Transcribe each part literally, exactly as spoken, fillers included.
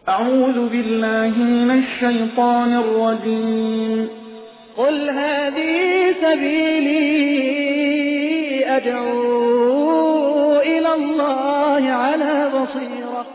أعوذ بالله من الشيطان الرجيم. قل هذه سبيلي أدعو إلى الله على بصيرة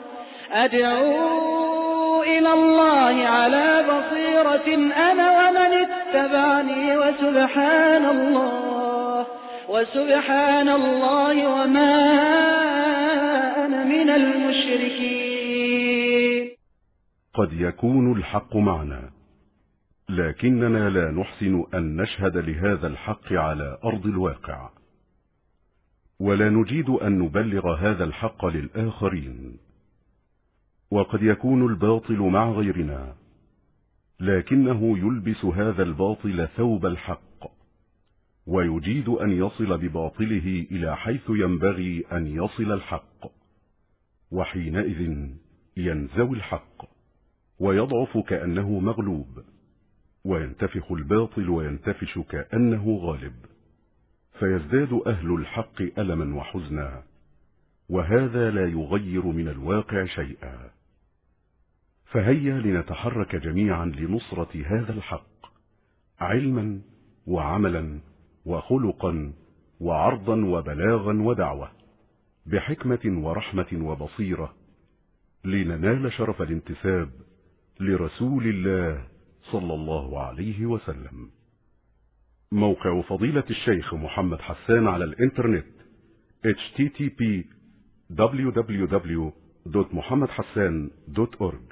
أدعو إلى الله على بصيرة أنا ومن اتبعني وسبحان الله وسبحان الله وما أنا من المشركين. قد يكون الحق معنا، لكننا لا نحسن أن نشهد لهذا الحق على أرض الواقع، ولا نجيد أن نبلغ هذا الحق للآخرين. وقد يكون الباطل مع غيرنا، لكنه يلبس هذا الباطل ثوب الحق، ويجيد أن يصل بباطله إلى حيث ينبغي أن يصل الحق، وحينئذ ينزوي الحق ويضعف كأنه مغلوب، وينتفخ الباطل وينتفش كأنه غالب، فيزداد أهل الحق ألما وحزنا، وهذا لا يغير من الواقع شيئا. فهيا لنتحرك جميعا لنصرة هذا الحق، علما وعملا وخلقا وعرضا وبلاغا ودعوة، بحكمة ورحمة وبصيرة، لننال شرف الانتساب لرسول الله صلى الله عليه وسلم. موقع فضيلة الشيخ محمد حسان على الانترنت إتش تي تي بي دبليو دبليو دبليو دوت محمد حسان دوت أورج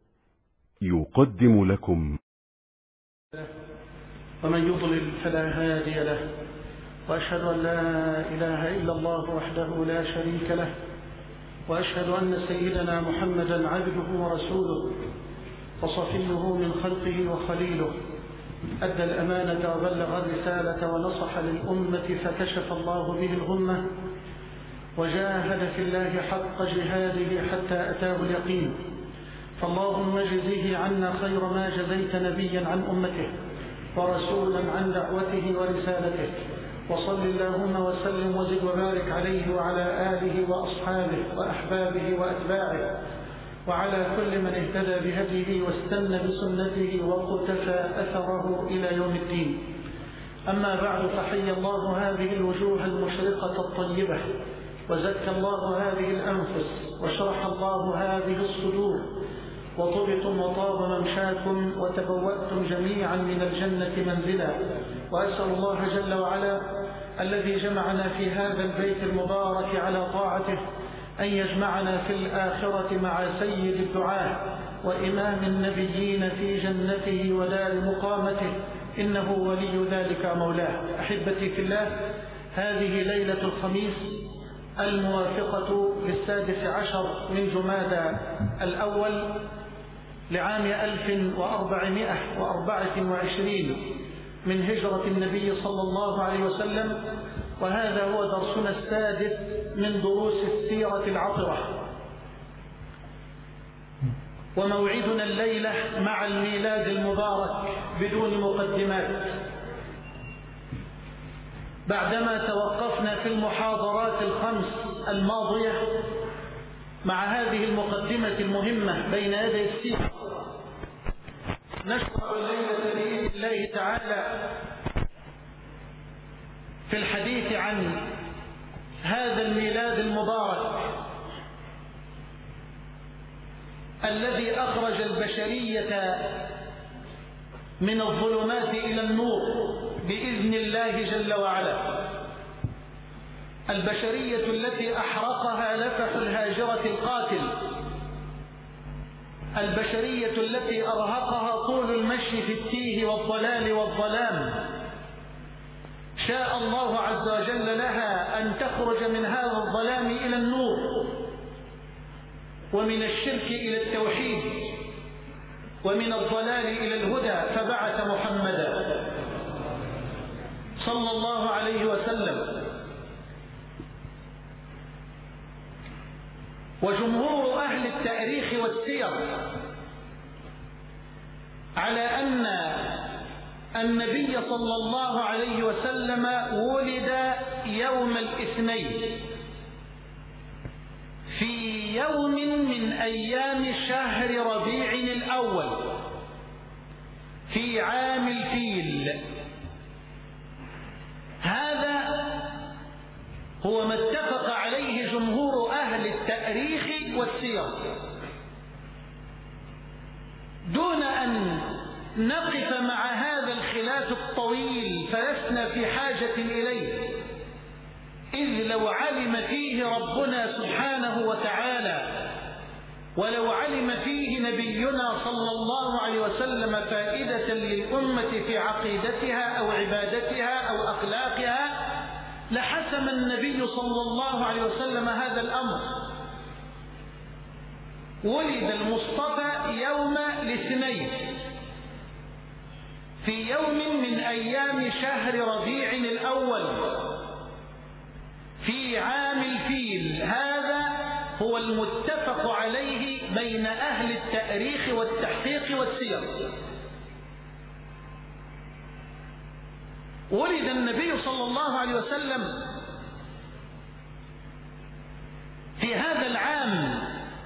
يقدم لكم. ومن يضلل فلا هادي له، وأشهد أن لا إله إلا الله وحده لا شريك له، وأشهد أن سيدنا محمدا عبده ورسوله وصفيه من خلقه وخليله، أدى الأمانة وبلغ الرسالة ونصح للأمة فكشف الله به الغمة، وجاهد في الله حق جهاده حتى أتاه اليقين. فاللهم اجزه عنا خير ما جزيت نبيا عن أمته ورسولا عن دعوته ورسالته، وصل اللهم وسلم وزد وبارك عليه وعلى آله وأصحابه وأحبابه وأتباعه، وعلى كل من اهتدى بهديه واستنى بسنته واقتفى أثره إلى يوم الدين. أما بعد، فحي الله هذه الوجوه المشرقة الطيبة، وزكى الله هذه الأنفس، وشرح الله هذه الصدور، وطبتم وطاب ممشاكم، وتبوأتم جميعا من الجنة منزلا. وأسأل الله جل وعلا الذي جمعنا في هذا البيت المبارك على طاعته أن يجمعنا في الآخرة مع سيد الدعاة وإمام النبيين في جنته ودار مقامته، إنه ولي ذلك مولاه. أحبتي في الله، هذه ليلة الخميس الموافقة للسادس عشر من جمادى الأول لعام ألف وأربعمائة وأربعة وعشرين من هجرة النبي صلى الله عليه وسلم، وهذا هو درسنا السادس من دروس السيرة العطرة، وموعدنا الليلة مع الميلاد المبارك بدون مقدمات. بعدما توقفنا في المحاضرات الخمس الماضية مع هذه المقدمة المهمة بين يدي السيرة، نشرع الليلة بإذن الله تعالى في الحديث عن هذا الميلاد المبارك الذي أخرج البشرية من الظلمات إلى النور بإذن الله جل وعلا. البشرية التي أحرقها لفح الهاجرة القاتل، البشرية التي أرهقها طول المشي في التيه والضلال والظلام، شاء الله عز وجل لها أن تخرج من هذا الظلام إلى النور، ومن الشرك إلى التوحيد، ومن الضلال إلى الهدى، فبعث محمدا صلى الله عليه وسلم. وجمهور أهل التاريخ والسير على أن النبي صلى الله عليه وسلم ولد يوم الاثنين في في يوم من أيام شهر ربيع الأول في عام الفيل. هذا هو ما اتفق عليه جمهور أهل التاريخ والسير، دون أن نقف مع هذا الخلاف الطويل فلسنا في حاجة إليه، إذ لو علم فيه ربنا سبحانه وتعالى ولو علم فيه نبينا صلى الله عليه وسلم فائدة للأمة في عقيدتها أو عبادتها أو أخلاقها لحسم النبي صلى الله عليه وسلم هذا الأمر. ولد المصطفى يوم الاثنين في يوم من أيام شهر ربيع الأول في عام الفيل. هذا هو المتفق عليه بين أهل التاريخ والتحقيق والسير. ولد النبي صلى الله عليه وسلم في هذا العام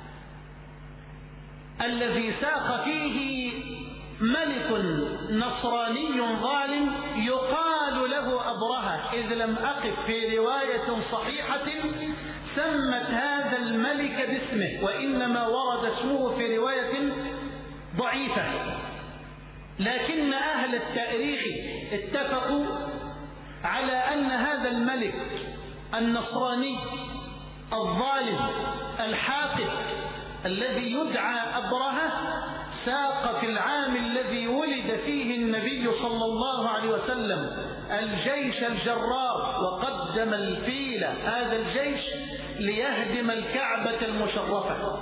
الذي ساق فيه ملك نصراني ظالم يقال له أبرهة، إذ لم أقف في رواية صحيحة سمت هذا الملك باسمه، وإنما ورد اسمه في رواية ضعيفة. لكن أهل التاريخ اتفقوا على أن هذا الملك النصراني الظالم الحاقد الذي يدعى أبرهة ساق في العام الذي ولد فيه النبي صلى الله عليه وسلم الجيش الجرار وقدم الفيل، هذا الجيش ليهدم الكعبة المشرفة.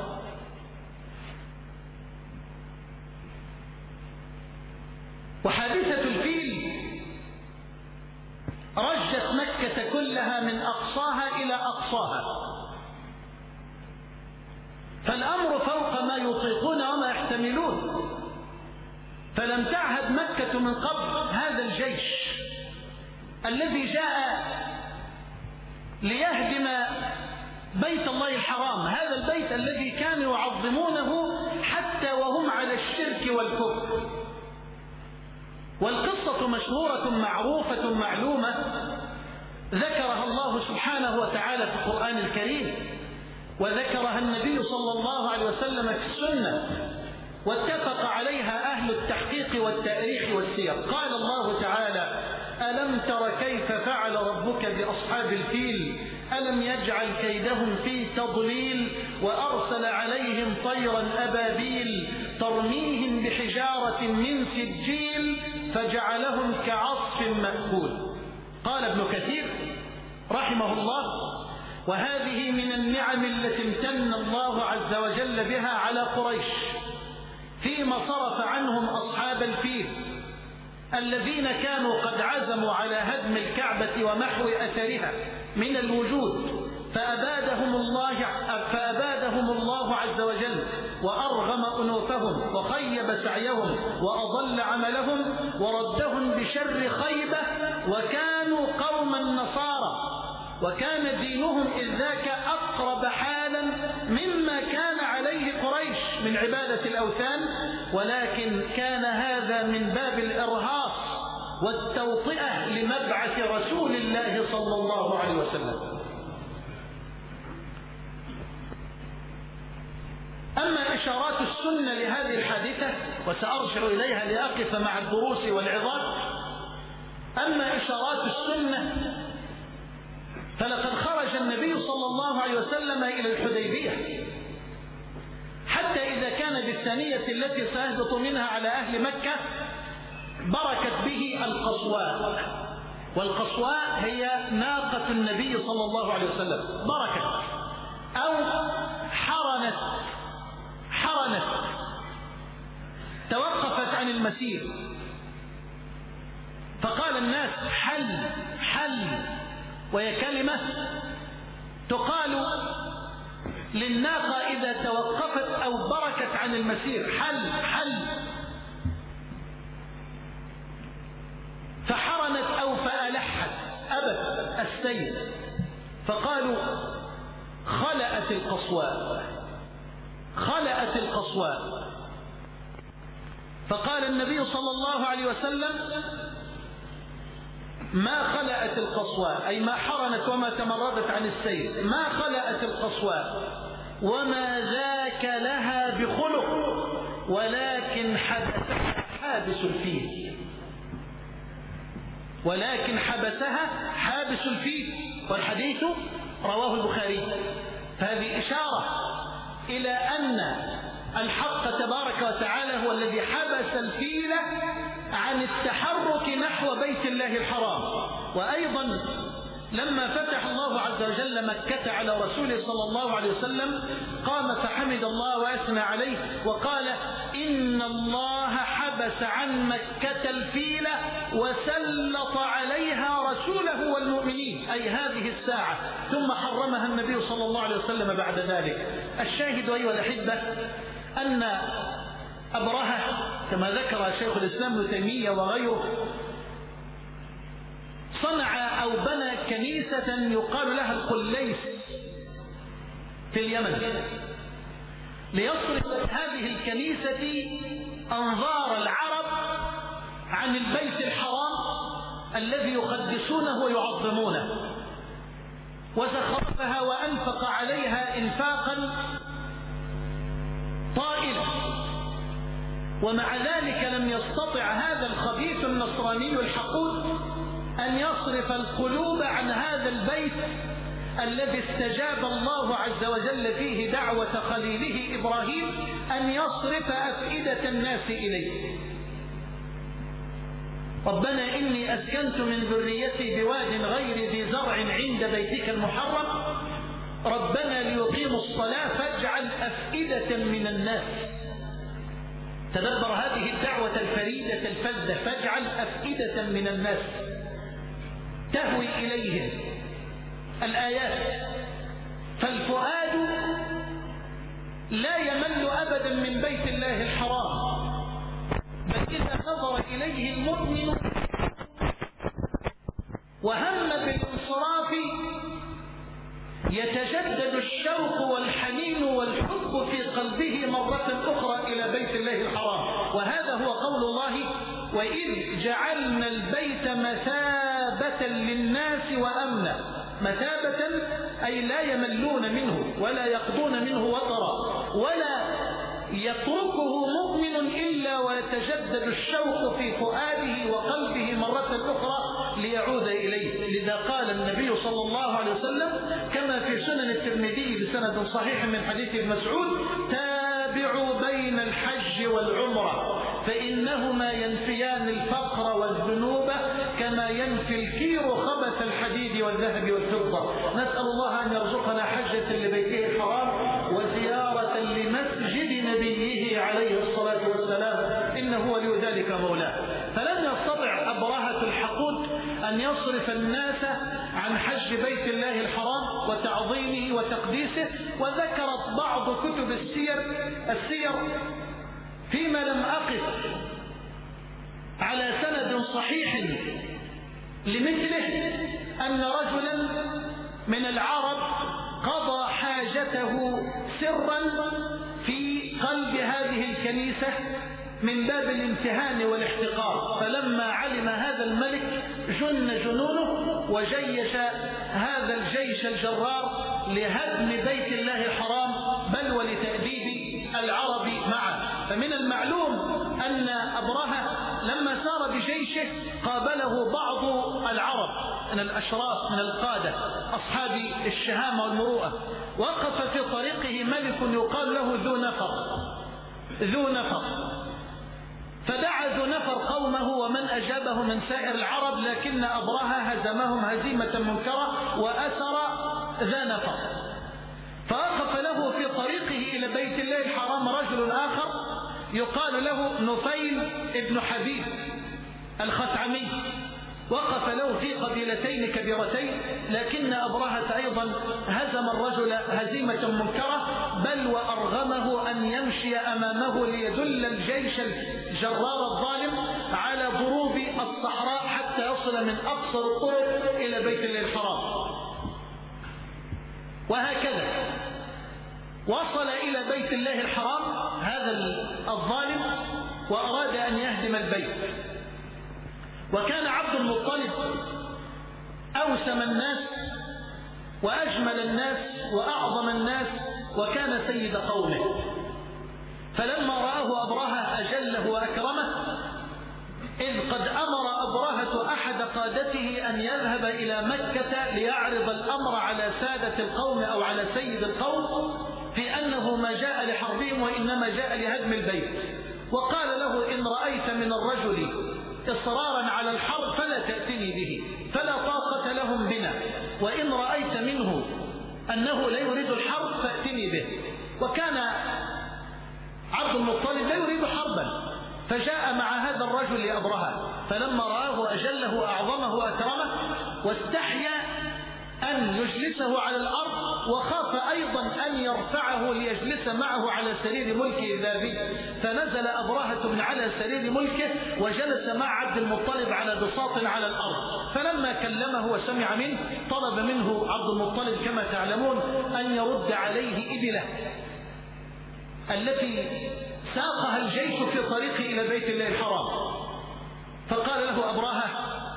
وحادثة الفيل رجت مكة كلها من أقصاها إلى أقصاها، فالأمر فوق ما يطيقون وما يحتملون، فلم تعهد مكة من قبل هذا الجيش الذي جاء ليهدم بيت الله الحرام، هذا البيت الذي كانوا يعظمونه حتى وهم على الشرك والكفر. والقصة مشهورة معروفة معلومة ذكرها الله سبحانه وتعالى في القرآن الكريم، وذكرها النبي صلى الله عليه وسلم في السنة، واتفق عليها أهل التحقيق والتاريخ والسير. قال الله تعالى: ألم تر كيف فعل ربك بأصحاب الفيل ألم يجعل كيدهم في تضليل وأرسل عليهم طيرا أبابيل ترميهم بحجارة من سجيل فجعلهم كعصف مأكول. قال ابن كثير رحمه الله: وهذه من النعم التي امتن الله عز وجل بها على قريش فيما صرف عنهم أصحاب الفيل الذين كانوا قد عزموا على هدم الكعبة ومحو أثرها من الوجود، فأبادهم الله فأبادهم الله عز وجل وأرغم أنوفهم وخيب سعيهم وأضل عملهم وردهم بشر خيبة، وكانوا قوما نصارى، وكان دينهم إذ ذاك أقرب حالا مما كان عليه قريش من عبادة الأوثان، ولكن كان هذا من باب الإرهاص والتوطئة لمبعث رسول الله صلى الله عليه وسلم. أما إشارات السنة لهذه الحادثة وسأرجع إليها لأقف مع الدروس والعظات، أما إشارات السنة فلقد خرج النبي صلى الله عليه وسلم إلى الحديبية، حتى إذا كان بالثانية التي سيهبط منها على أهل مكة بركت به القصواء، والقصواء هي ناقة النبي صلى الله عليه وسلم، بركت أو حرنت حرنت توقفت عن المسير، فقال الناس: حل حل، وهي كلمة تقال للناقة إذا توقفت أو بركت عن المسير، حل حل. فحرنت أو فألحت أبت السير، فقالوا: خلأت القصواء. خلأت القصواء. فقال النبي صلى الله عليه وسلم: ما خلأت القصواء، أي ما حرنت وما تمردت عن السير، ما خلأت القصواء وما ذاك لها بخلق، ولكن حبسها حابس الفيل، ولكن حبسها حابس الفيل. والحديث رواه البخاري. فهذه إشارة إلى أن الحق تبارك وتعالى هو الذي حبس الفيل عن التحرك نحو بيت الله الحرام. وأيضا لما فتح الله عز وجل مكة على رسوله صلى الله عليه وسلم قام فحمد الله وأثنى عليه وقال: إن الله حبس عن مكة الفيل وسلط عليها رسوله والمؤمنين، أي هذه الساعة، ثم حرمها النبي صلى الله عليه وسلم بعد ذلك. الشاهد أيها الأحبة أن أبرهة كما ذكر شيخ الإسلام ابن تيمية وغيره صنع أو بنى كنيسة يقال لها القليس في اليمن، ليصرف هذه الكنيسة أنظار العرب عن البيت الحرام الذي يقدسونه ويعظمونه، وزخرفها وأنفق عليها إنفاقا طائلا. ومع ذلك لم يستطع هذا الخبيث النصراني الحقود أن يصرف القلوب عن هذا البيت الذي استجاب الله عز وجل فيه دعوة خليله إبراهيم أن يصرف أفئدة الناس إليه. ربنا إني أسكنت من ذريتي بواد غير ذي زرع عند بيتك المحرم ربنا ليقيموا الصلاة فاجعل أفئدة من الناس. تدبر هذه الدعوة الفريدة الفذة: فاجعل أفئدة من الناس تهوي إليهم. الآيات. فالفؤاد لا يمل أبدا من بيت الله الحرام، بل إذا نظر إليه المؤمن وهم بالانصراف يتجدد الشوق والحنين والحب في قلبه مرة أخرى إلى بيت الله الحرام. وهذا هو قول الله: وإذ جعلنا البيت مثابة للناس وأمنا. مثابة أي لا يملون منه ولا يقضون منه وطرا، ولا يتركه مؤمن إلا ويتجدد الشوق في فؤاده وقلبه مرة أخرى ليعود إليه. لذا قال النبي صلى الله عليه وسلم كما في سنن الترمذي بسند صحيح من حديث ابن مسعود: تابعوا بين الحج والعمرة فإنهما ينفيان الفقر والذنوب كما ينفي الكير خبث الحديد والذهب والفضة. نسأل الله أن يرزقنا حجة لبيته الحرام وزيارة لمسجد نبيه عليه الصلاة والسلام، إنه ولي ذلك مولاه. فلم يستطع أبرهة الحقود أن يصرف الناس عن حج بيت الله الحرام وتعظيمه وتقديسه. وذكرت بعض كتب السير السير فيما لم أقف على سند صحيح لمثله أن رجلا من العرب قضى حاجته سرا في قلب هذه الكنيسة من باب الامتهان والاحتقار، فلما علم هذا الملك جن جنونه وجيش هذا الجيش الجرار لهدم بيت الله الحرام بل ولتأديب العرب معه. فمن المعلوم أن أبرهة لما سار بجيشه قابله بعض العرب من الأشراف من القادة أصحاب الشهامة والمروءة. وقف في طريقه ملك يقال له ذو نفر ذو نفر فدعا ذو نفر قومه ومن أجابه من سائر العرب، لكن أبرهة هزمهم هزيمة منكرة وأسر ذا نفر. فوقف له في طريقه إلى بيت الله الحرام رجل آخر يقال له نفيل ابن حبيب الخثعمي، وقف له في قبيلتين كبيرتين، لكن أبرهة أيضا هزم الرجل هزيمة منكرة بل وأرغمه أن يمشي أمامه ليدل الجيش الجرار الظالم على ضروب الصحراء حتى يصل من أقصر الطرق إلى بيت الله الحرام. وهكذا وصل إلى بيت الله الحرام هذا الظالم وأراد أن يهدم البيت. وكان عبد المطلب أوسم الناس وأجمل الناس وأعظم الناس وكان سيد قومه. فلما رآه أبرهة أجله وأكرمه، إذ قد أمر أبرهة أحد قادته أن يذهب إلى مكة ليعرض الأمر على سادة القوم أو على سيد القوم في أنه ما جاء لحربهم وإنما جاء لهدم البيت. وقال له: إن رأيت من الرجل إصرارا على الحرب فلا تأتني به، فلا طاقة لهم بنا، وإن رأيت منه أنه لا يريد الحرب فأتني به. وكان عبد المطلب لا يريد حربا، فجاء مع هذا الرجل لأبرهة، فلما رآه أجله وأعظمه وأكرمه واستحيا أن يجلسه على الأرض، وخاف أيضا أن يرفعه ليجلس معه على سرير ملكه الذهبي، فنزل أبرهة من على سرير ملكه وجلس مع عبد المطلب على بساط على الأرض. فلما كلمه وسمع منه طلب منه عبد المطلب كما تعلمون أن يرد عليه إبله التي ساقها الجيش في طريقه إلى بيت الله الحرام. فقال له أبرهة: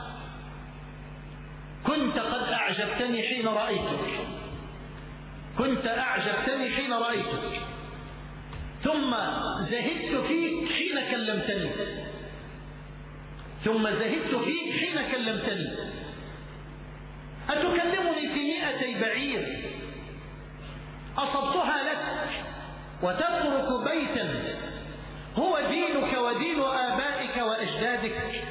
كنت قد أعجبتني حين رأيتك، كنت أعجبتني حين رأيتك، ثم زهدت فيك حين كلمتني، ثم زهدت فيك حين كلمتني. أتكلمني في مئتي بعير أصبتها لك وتترك بيتا هو دينك ودين آبائك وأجدادك؟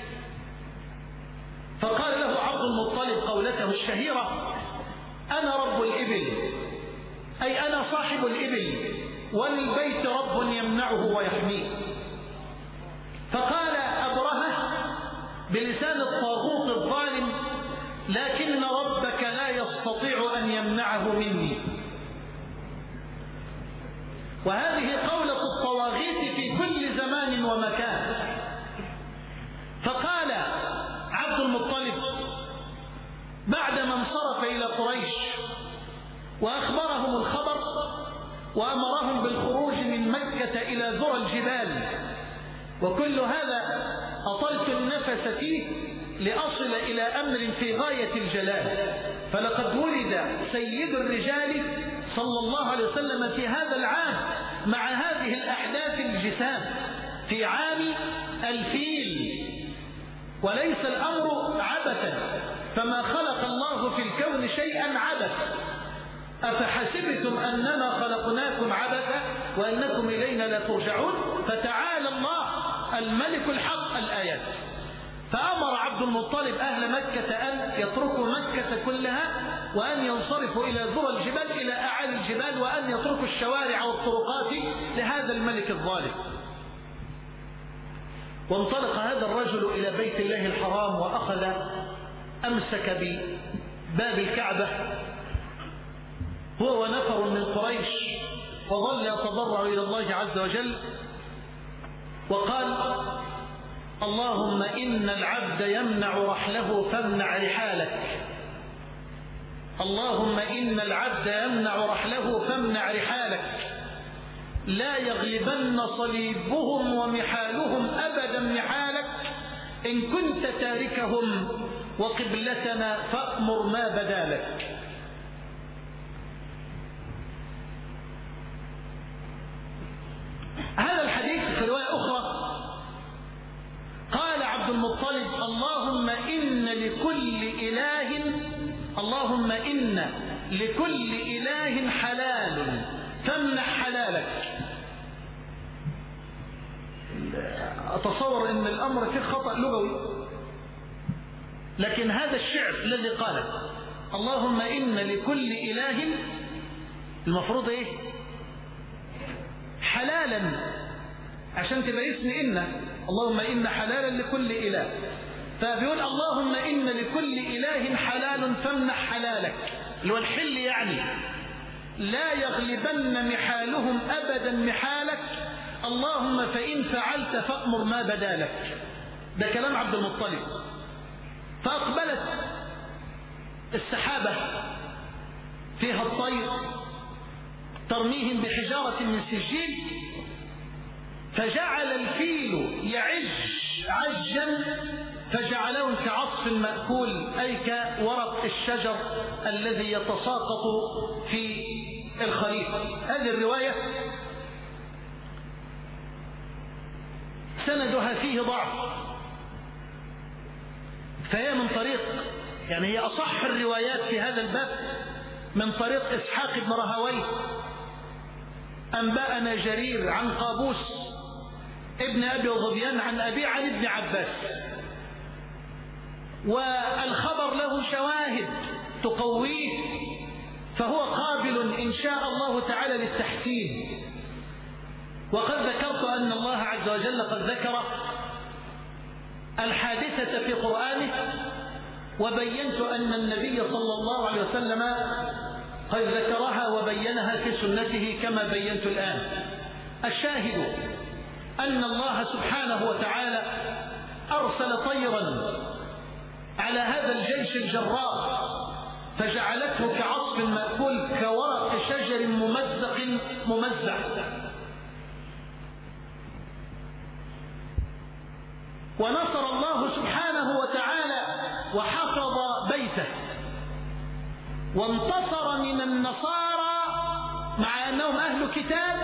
فقال له عبد المطلب قولته الشهيرة: أنا رب الإبل، أي أنا صاحب الإبل، والبيت رب يمنعه ويحميه. فقال أبرهة بلسان الطاغوت الظالم: لكن ربك لا يستطيع أن يمنعه مني. وهذه قولة الطواغيت في كل زمان ومكان. فقال عبد المطلب بعدما انصرف إلى قريش وأخبرهم الخبر وأمرهم بالخروج من مكة إلى ذرى الجبال، وكل هذا أطلت النفس فيه لأصل إلى أمر في غاية الجلال. فلقد ولد سيد الرجال صلى الله عليه وسلم في هذا العام مع هذه الأحداث الجسام في عام الفيل، وليس الأمر عبثا، فما خلق الله في الكون شيئا عبث. أفحسبتم أنما خلقناكم عبثا وأنكم إلينا لا ترجعون؟ فتعالى الله الملك الحق. الآيات. فأمر عبد المطلب أهل مكة أن يتركوا مكة كلها وأن ينصرفوا إلى ذرى الجبال، إلى أعالي الجبال، وأن يتركوا الشوارع والطرقات لهذا الملك الظالم. وانطلق هذا الرجل إلى بيت الله الحرام وأخذ أمسك بباب الكعبة هو ونفر من قريش، وظل يتضرع إلى الله عز وجل وقال: اللهم إن العبد يمنع رحله فامنع رحالك، اللهم إن العبد يمنع رحله فامنع رحالك، لا يغلبن صليبهم ومحالهم أبدا محالك، إن كنت تاركهم وقبلتنا فأمر ما بدالك. هذا الحديث في رواية أخرى قال عبد المطلب: اللهم إن لكل إله اللهم إن لكل إله حلال فامنح حلالك. أتصور أن الأمر فيه خطأ لغوي، لكن هذا الشعر الذي قاله اللهم إن لكل إله، المفروض إيه؟ حلالا، عشان تبقى اسم إن، اللهم إن حلالا لكل إله. فبيقول اللهم إن لكل إله حلال فامنح حلالك، اللي هو الحل يعني، لا يغلبن محالهم أبدا محالك، اللهم فإن فعلت فأمر ما بدالك. ده كلام عبد المطلب. فأقبلت السحابة فيها الطير ترميهم بحجارة من سجيل فجعل الفيل يعج عجا فجعلهم كعصف مأكول أي كورق الشجر الذي يتساقط في الخريف. هذه الرواية سندها فيه ضعف، فهي من طريق يعني هي أصح الروايات في هذا الباب من طريق إسحاق بن راهويه أنبأنا جرير عن قابوس ابن أبي ظبيان عن أبي عن ابن عباس، والخبر له شواهد تقويه فهو قابل إن شاء الله تعالى للتحسين. وقد ذكرت أن الله عز وجل قد ذكر الحادثة في قرآنه، وبينت أن النبي صلى الله عليه وسلم قد ذكرها وبينها في سنته كما بينت الآن. الشاهد أن الله سبحانه وتعالى أرسل طيرا على هذا الجيش الجراء فجعلته كعصف مأكول كورق شجر ممزق ممزع. ونصر الله سبحانه وتعالى وحفظ بيته، وانتصر من النصارى مع أنهم أهل كتاب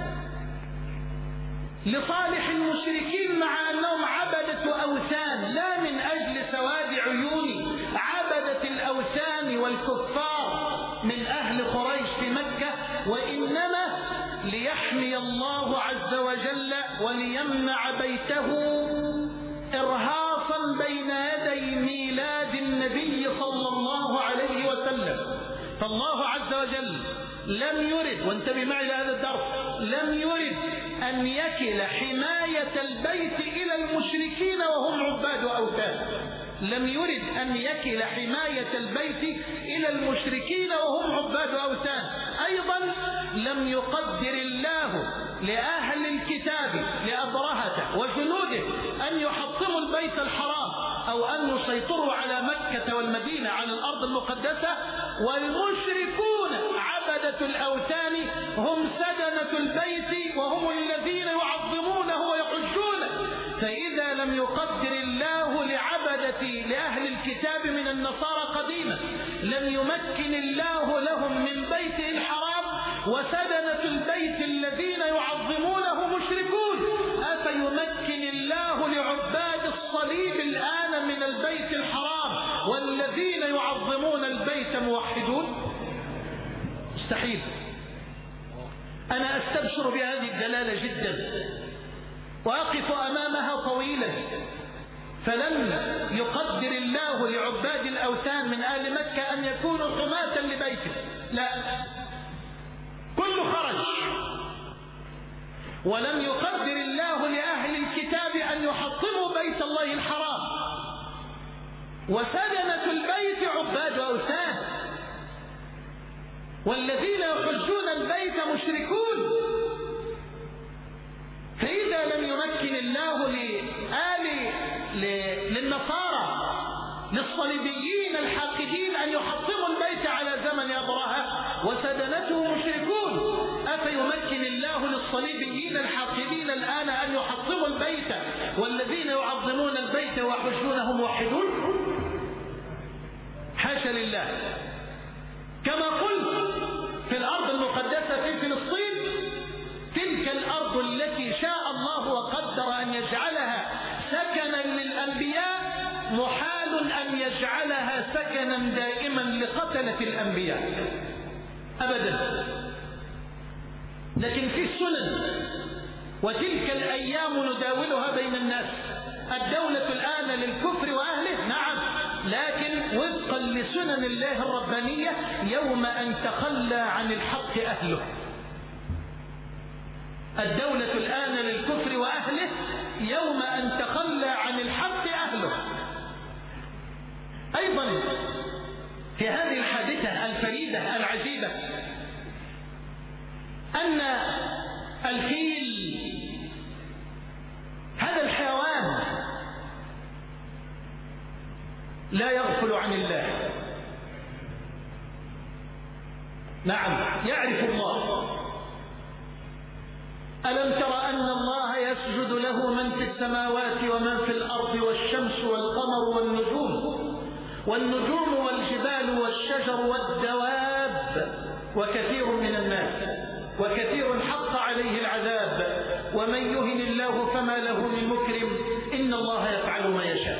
لصالح المشركين مع أنهم عبدة أوثان، لا من أجل سواد عيون عبدة الأوثان والكفار من أهل قريش في مكة، وإنما ليحمي الله عز وجل وليمنع بيته إرهاصا بين يدي ميلاد النبي صلى الله عليه وسلم. فالله عز وجل لم يرد، وانتبه معي لهذا الدرس، لم يرد أن يكل حماية البيت إلى المشركين وهم عباد أوثان، لم يرد أن يكل حماية البيت إلى المشركين وهم عباد أوثان. أيضا لم يقدر الله لأهل الكتاب لأبرهة وجنوده أن يحطموا البيت الحرام أو أن يسيطروا على مكة والمدينة على الأرض المقدسة، والمشركون عبدة الأوثان هم سدنة البيت وهم الذين يعظمونه ويحجونه. فإذا لم يقدر الله لعبدة لأهل الكتاب من النصارى قديما لم يمكن الله لهم من بيته الحرام، وسدنة البيت الذين يعظمونه مشركون. أفيمكن الله لعباد الصليب الآن من البيت الحرام والذين يعظمون البيت موحدون؟ مستحيل. أنا أستبشر بهذه الدلالة جدا وأقف أمامها طويلا، فلم يقدر الله لعباد الأوثان من آل مكة أن يكونوا حماة لبيته، لا، كل خرج. ولم يقدر الله لأهل الكتاب أن يحطموا بيت الله الحرام، وسدنة البيت عباد أوثان، والذين يحجون البيت مشركون. فإذا لم يمكن الله لآل للنصارى للصليبيين الحاقدين أن يحطموا البيت على زمن أبرهة وسدنته مشركون، أفيمكن الله للصليبيين الحاقدين الآن أن يحطموا البيت والذين يعظمون البيت ويحجونه موحدون؟ حاشا لله. كما قلت في الأرض المقدسة في فلسطين، تلك الأرض التي شاء الله وقدر أن يجعلها سكنا للأنبياء محال أن يجعلها سكنا دائما لقتلة الأنبياء أبدا. لكن في السنن، وتلك الأيام نداولها بين الناس. الدولة الآن للكفر وأهله، نعم، لكن وفقا لسنن الله الربانية يوم أن تخلى عن الحق أهله. الدولة الآن للكفر وأهله يوم أن تخلى عن الحق أهله. أيضا في هذه الحادثة الفريدة العجيبة أن الفيل هذا الحيوان لا يغفل عن الله، نعم يعرف الله. ألم تر أن الله يسجد له من في السماوات ومن في الأرض والشمس والقمر والنجوم والنجوم والجبال والشجر والدواب وكثير من الناس وكثير حق عليه العذاب ومن يهن الله فما له من مكرم إن الله يفعل ما يشاء.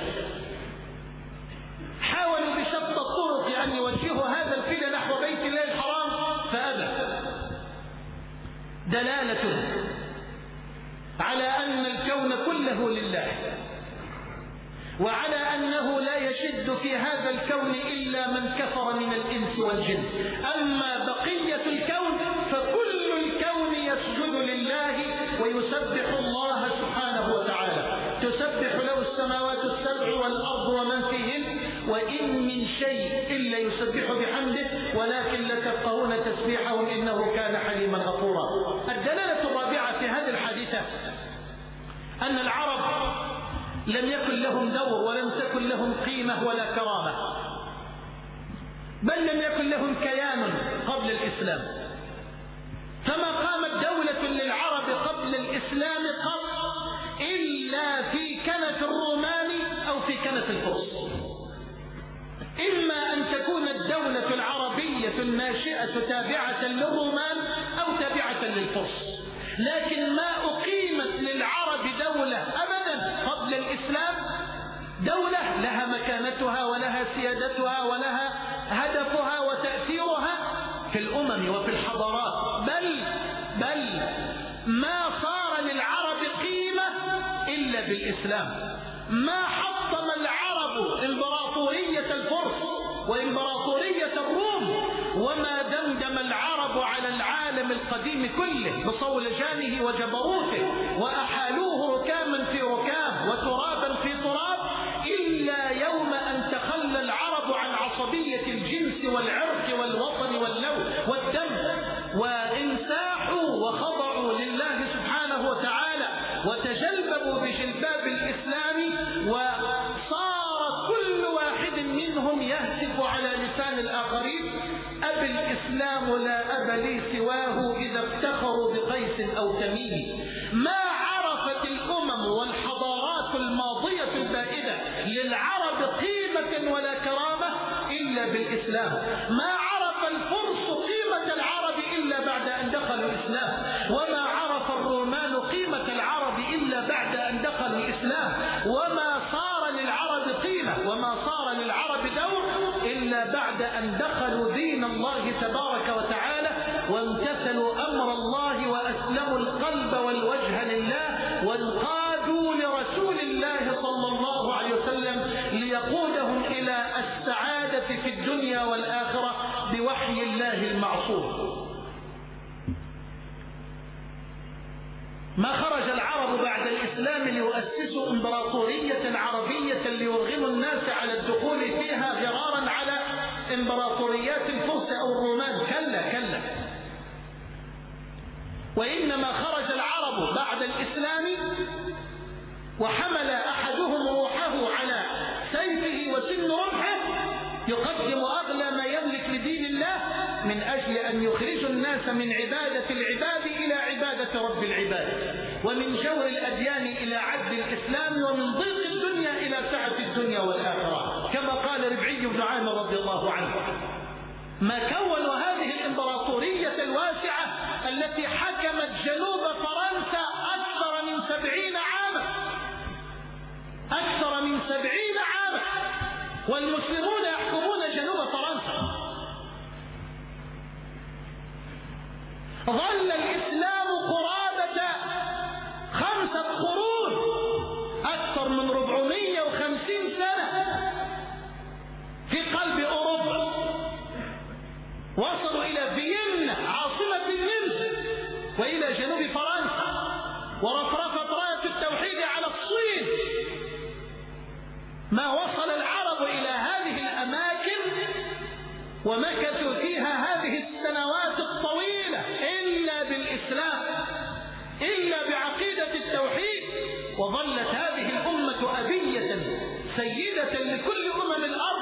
حاولوا بشتى الطرق أن يوجهوا هذا الفيل نحو بيت الله الحرام فأبى. دلالة على أن الكون كله لله، وعلى أنه لا يشد في هذا الكون إلا من كفر من الإنس والجن. أما بقية الكون فكل الكون يسجد لله ويسبح الله سبحانه وتعالى. تسبح له السماوات السبع والأرض ومن فيهن وإن من شيء إلا يسبح بحمده ولكن لا تفقهون تسبيحهم إنه كان حليما غفورا. الدلالة الرابعة في هذه الحادثة أن العرب لم يكن لهم دور ولم تكن لهم قيمة ولا كرامة، بل لم يكن لهم كيان قبل الإسلام. فما قامت دولة للعرب قبل الإسلام قط إلا في كنف الرومان أو في كنف الفرس. إما أن تكون الدولة العربية الناشئة تابعة للرومان أو تابعة للفرس، لكن ما أقيمت للعرب دولة أبدا قبل الإسلام، دولة لها مكانتها ولها سيادتها ولها هدفها وتأثيرها في الأمم وفي الحضارات، بل بل ما صار للعرب قيمة إلا بالإسلام. ما حطم العرب إمبراطورية الفرس وإمبراطورية الروم، وما دمدم العرب على العالم القديم كله بصولجانه وجبروته وأحالوه ركاما في ركام وترابا في تراب، إلا يوم أن تخلى العرب عن عصبية الجنس والعرق والوطن واللون والدم، وانساحوا وخضعوا لله سبحانه وتعالى وتجلبوا بجلباب الإسلام، وصار كل واحد منهم يهتف على لسان الآخرين: أبي الإسلام لا أب لي سواه إذا افتخروا بقيس أو تميم. ما عرفت الأمم والحضارات الماضية البائدة للعرب قيمة ولا كرامة إلا بالإسلام. ما عرف الفرس قيمة العرب إلا بعد أن دخلوا الإسلام، وما عرف الرومان قيمة العرب إلا بعد أن دخلوا الإسلام، وما صار للعرب قيمة وما صار للعرب دور إلا بعد أن دخلوا دين الله تبارك وتعالى وامتثلوا أمر الله وأسلموا القلب والوجه لله وانقادوا لرسول الله صلى الله عليه وسلم ليقودهم إلى السعادة في الدنيا والآخرة بوحي الله المعصوم. ما خرج العرب بعد الإسلام ليؤسسوا إمبراطورية عربية ليرغموا الناس على الدخول فيها غرارا على إمبراطوريات الفرس أو الرومان، كلا كلا. وإنما خرج العرب بعد الإسلام وحمل أحدهم روحه على سيفه وسن رمحه يقدم أغلى ما يملك لدين الله من أجل أن يخرج الناس من عبادة العباد إلى عبادة رب العباد، ومن جور الأديان إلى عدل الإسلام، ومن ضيق الدنيا إلى سعة الدنيا والآخرة، كما قال ربعي بن عامر رضي الله عنه: ما كونوا هذه الإمبراطورية الواسعة التي حكمت جنوب فرنسا أكثر من سبعين عاما أكثر من سبعين عاما والمسلمون يحكمون جنوب فرنسا. ظل الإسلام قرابة خمسة قرون، أكثر من ربعمائة وخمسين سنة في قلب أوروبا. وصلوا إلى فيينا عاصمة النمسا وإلى جنوب فرنسا، ورفرفت راية التوحيد على الصين. ما وصل العرب إلى هذه الأماكن ومكثوا فيها هذه السنوات الطويلة إلا بالإسلام، إلا بعقيدة التوحيد. وظلت هذه الأمة أبية سيدة لكل أمم الأرض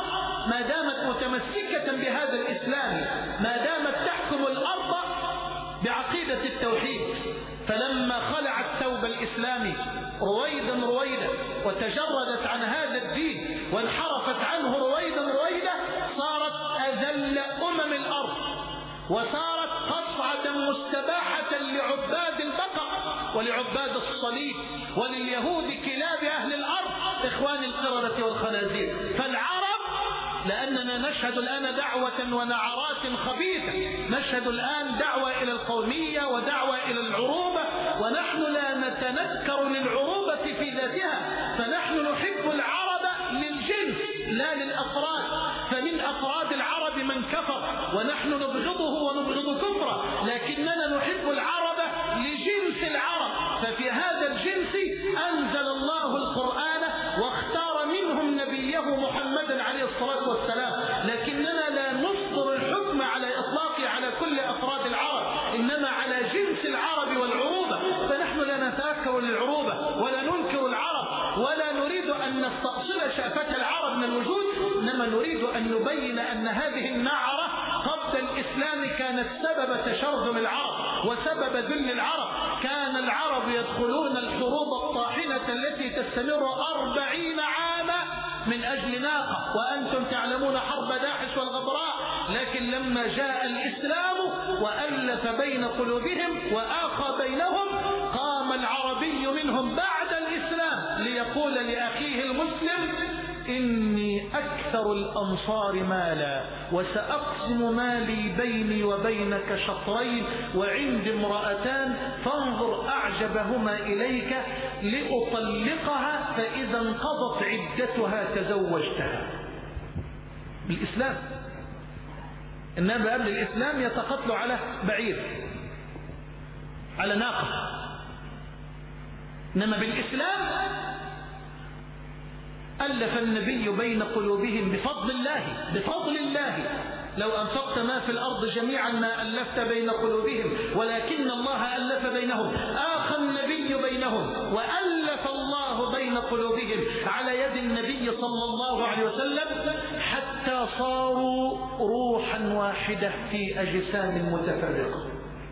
ما دامت متمسكة بهذا الإسلام، ما دامت تحكم الأرض بعقيدة التوحيد. فلما خلعت ثوب الإسلام رويدا رويدا وتجردت عن هذا الدين وانحرفت عنه رويدا رويدا، صارت أذل أمم الأرض، وصارت قصعة مستباحة لعباد البقر ولعباد الصليب ولليهود كلاب أهل الأرض إخوان القردة والخنازير. فالعرب، لأننا نشهد الآن دعوة ونعرات خبيثة، نشهد الآن دعوة إلى القومية ودعوة إلى العروبة، ونحن لا نتنكر للعروبة في ذاتها، فنحن نحب العرب للجنس لا للأفراد. فمن أفراد العرب من كفر ونحن نبغضه ونبغض كفره، لكننا نحب العرب لجنس العرب. ففي هذا الجنس أنزل الله القرآن واختار منهم نبيه محمدا عليه الصلاة والسلام، لكننا لا نصدر الحكم على إطلاقه على كل أفراد العرب، إنما على جنس العرب والعروبة. فنحن لا نتذكر للعروبة ولا ننكر العرب ولا نريد أن نستأصل شأفة العرب من الوجود، إنما نريد أن نبين أن هذه النعرة قبل الإسلام كانت سبب تشرذم العرب وسبب ذل العرب. كان العرب يدخلون الحروب الطاحنة التي تستمر أربعين عاما من أجل ناقة، وأنتم تعلمون حرب داحش والغبراء. لكن لما جاء الإسلام وألف بين قلوبهم وآخى بينهم، قام العربي منهم بعد الإسلام ليقول لأخيه المسلم: إني أكثر الأنصار مالا وسأقسم مالي بيني وبينك شطرين، وعندي امرأتان فانظر أعجبهما إليك لأطلقها، فإذا انقضت عدتها تزوجتها. بالإسلام. إنما قبل الإسلام يتقتل على بعير، على ناقة. إنما بالإسلام ألف النبي بين قلوبهم بفضل الله، بفضل الله. لو أنفقت ما في الأرض جميعا ما ألفت بين قلوبهم، ولكن الله ألف بينهم، آخى النبي بينهم وألف الله بين قلوبهم على يد النبي صلى الله عليه وسلم، حتى صاروا روحا واحدة في أجسام متفرقة،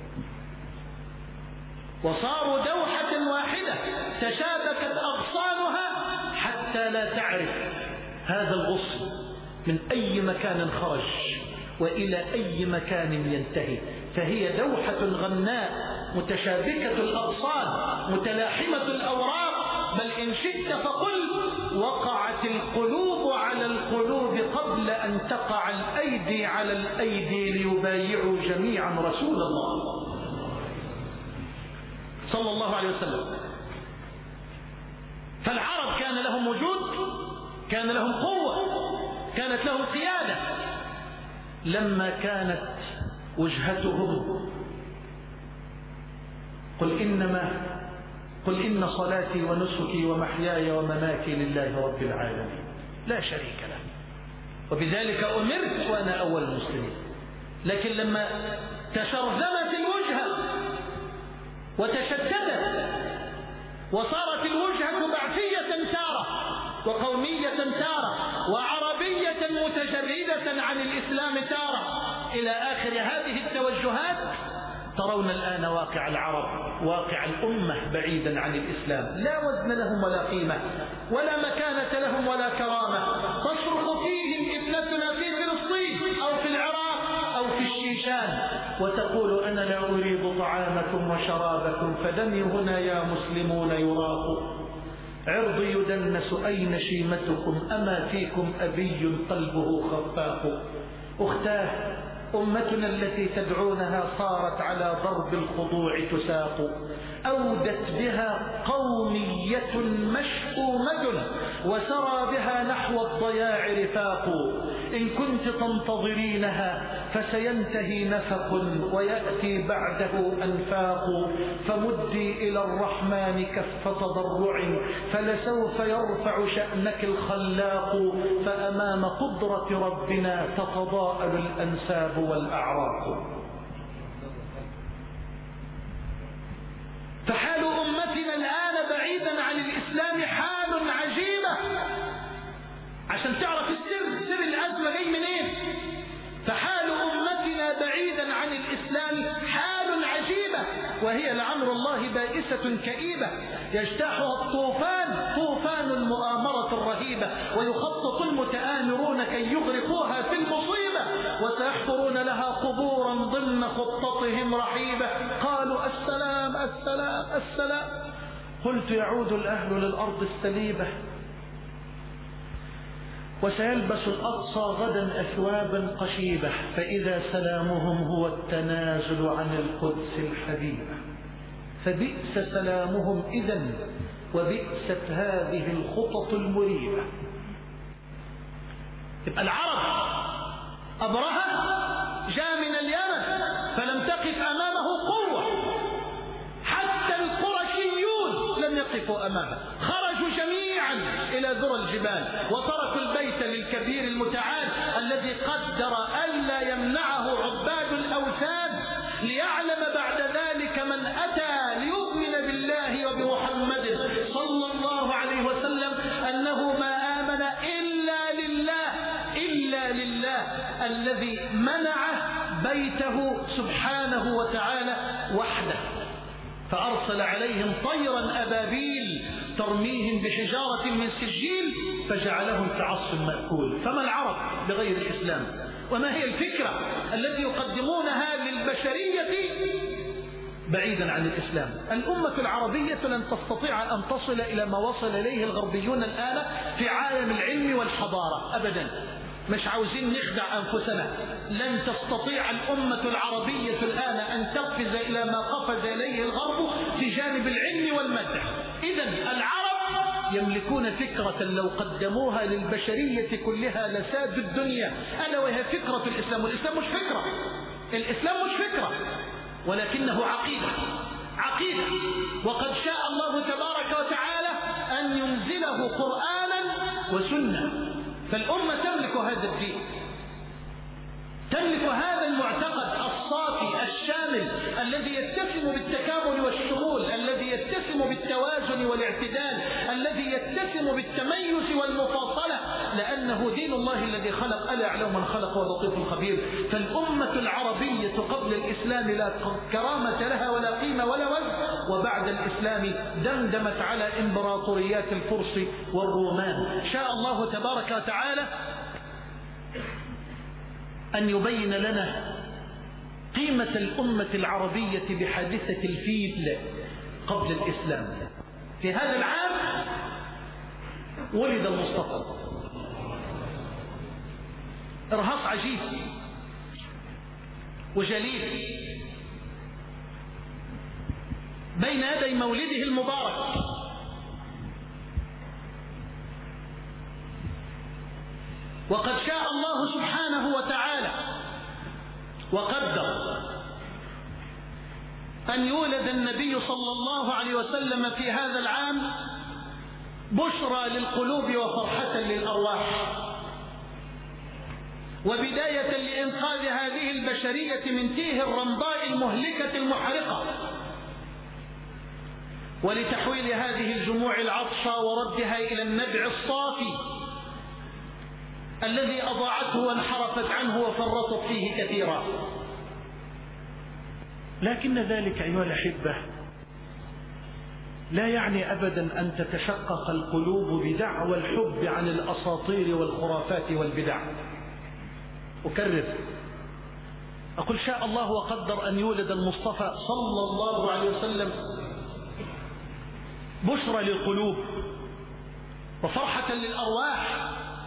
وصاروا دوحة واحدة تشابكت أغصانها حتى لا تعرف هذا الغصن من أي مكان خرج وإلى أي مكان ينتهي. فهي دوحة غناء متشابكة الأغصان متلاحمة الأوراق، بل إن شئت فقل وقعت القلوب على القلوب قبل أن تقع الأيدي على الأيدي ليبايعوا جميعا رسول الله صلى الله عليه وسلم. فالعرب كان لهم وجود، كان لهم قوة، كانت لهم قيادة. لما كانت وجهتهم قل إنما قل إن صلاتي ونسكي ومحياي ومماتي لله رب العالمين لا شريك له وبذلك أمرت وأنا أول المسلمين. لكن لما تشرذمت الوجهة وتشتتت وصارت الوجهة بعثية تارة وقومية تارة وعربية متجردة عن الإسلام تارة إلى آخر هذه التوجهات، ترون الآن واقع العرب، واقع الأمة بعيدا عن الإسلام، لا وزن لهم ولا قيمة ولا مكانة لهم ولا كرامة. تصرخ فيهم ابنتنا في فلسطين أو في العراق أو في الشيشان وتقول أنا لا أريد طعامكم وشرابكم فدمي هنا يا مسلمون يراق، عرضي يدنس أين شيمتكم أما فيكم أبي قلبه خفاق. أختاه أمتنا التي تدعونها صارت على ضرب الخضوع تساق، أودت بها قومية مشؤومة وسرى بها نحو الضياع رفاق. إن كنت تنتظرينها فسينتهي نفق ويأتي بعده أنفاق، فمدي إلى الرحمن كف تضرع فلسوف يرفع شأنك الخلاق، فأمام قدرة ربنا تتضاءل الأنساب والأعراق. فحال أمتنا الآن بعيدا عن الإسلام حال عجيبة. عشان تعرف السر، سر الأزمة وهي لعمر الله بائسة كئيبة يجتاحها الطوفان، طوفان المؤامرة الرهيبة، ويخطط المتآمرون كي يغرقوها في المصيبة، وسيحفرون لها قبورا ضمن خطتهم رحيبة. قالوا السلام السلام السلام. قلت يعود الأهل للأرض السليبة، وسيلبس الأقصى غدا أثوابا قشيبة، فإذا سلامهم هو التنازل عن القدس الحبيبة، فبئس سلامهم إذن وبئست هذه الخطط المريبة. يبقى العرب أبرهة جاء من اليمن فلم تقف أمامه قوة، حتى القرشيون لم يقفوا أمامه، خرجوا جميعا إلى ذرى الجبال وتركوا البيت للكبير المتعال الذي قدر ألا يمنعه عباد الأوثان، ليعلم بعد ذلك من أتى ليؤمن بالله وبمحمد صلى الله عليه وسلم أنه ما آمن إلا لله إلا لله الذي منعه بيته سبحانه وتعالى وحده، فأرسل عليهم طيرا أبابيل ترميهم بحجارة من سجيل فجعلهم كعصف مأكول. فما العرب بغير الإسلام؟ وما هي الفكرة التي يقدمونها للبشرية بعيدا عن الإسلام؟ الأمة العربية لن تستطيع أن تصل إلى ما وصل إليه الغربيون الآن في عالم العلم والحضارة أبدا. مش عاوزين نخدع أنفسنا، لن تستطيع الأمة العربية الآن أن تقفز إلى ما قفز إليه الغرب في جانب العلم والمدح. إذن العرب يملكون فكرة لو قدموها للبشرية كلها لساد الدنيا، ألا وهي فكرة الإسلام. والإسلام مش فكرة، الإسلام مش فكرة ولكنه عقيدة، عقيدة. وقد شاء الله تبارك وتعالى أن ينزله قرآنا وسنة، فالأمة تملك هذا الدين، تملك هذا المعتقد الصافي الشامل الذي يتسم بالتكامل والشمول، الذي يتسم بالتوازن والاعتدال، الذي يتسم بالتميز والمفاصلة، لأنه دين الله الذي خلق، ألا يعلم من خلق واللطيف الخبير. فالأمة العربية قبل الإسلام لا كرامة لها ولا قيمة ولا وزن، وبعد الإسلام دمدمت على إمبراطوريات الفرس والرومان. شاء الله تبارك وتعالى أن يبين لنا قيمة الأمة العربية بحادثة الفيل قبل الإسلام. في هذا العام ولد المصطفى، إرهاص عجيب وجليل بين يدي مولده المبارك. وقد شاء الله سبحانه وتعالى وقدر أن يولد النبي صلى الله عليه وسلم في هذا العام بشرى للقلوب وفرحة للأرواح، وبداية لإنقاذ هذه البشرية من تيه الرمضاء المهلكة المحرقة، ولتحويل هذه الجموع العطشى وردها إلى النبع الصافي الذي أضاعته وانحرفت عنه وفرطت فيه كثيرا. لكن ذلك أيها الأحبة لا يعني أبدا أن تتشقق القلوب بدعوى الحب عن الأساطير والخرافات والبدع. أكرر، أقول شاء الله وقدر أن يولد المصطفى صلى الله عليه وسلم بشرى للقلوب وفرحة للأرواح،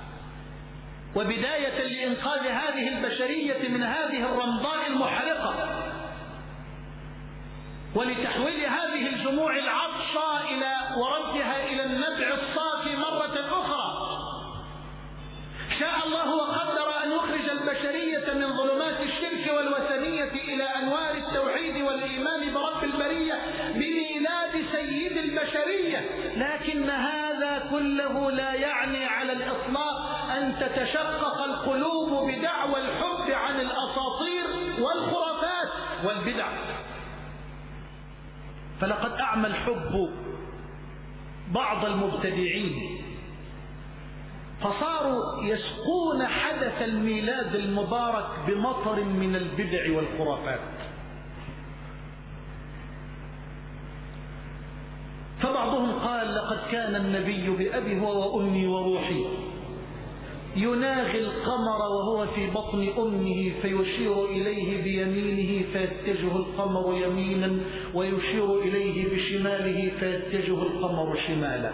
وبداية لإنقاذ هذه البشرية من هذه الرمضاء المحرقة، ولتحويل هذه الجموع العطشى إلى وردها إلى النبع الصافي مرة أخرى. شاء الله وقدر أن يخرج البشرية من ظلمات الشرك والوثنية إلى أنوار التوحيد والإيمان برب البرية بميلاد سيد البشرية. لكن هذا كله لا يعني على الإطلاق أن تتشقق القلوب بدعوى الحب عن الأساطير والخرافات والبدع، فلقد أعمى الحب بعض المبتدعين فصاروا يسقون حدث الميلاد المبارك بمطر من البدع والخرافات. كان النبي بأبي هو وأمي وروحي يناغي القمر وهو في بطن أمه فيشير إليه بيمينه فيتجه القمر يمينا ويشير إليه بشماله فيتجه القمر شمالا.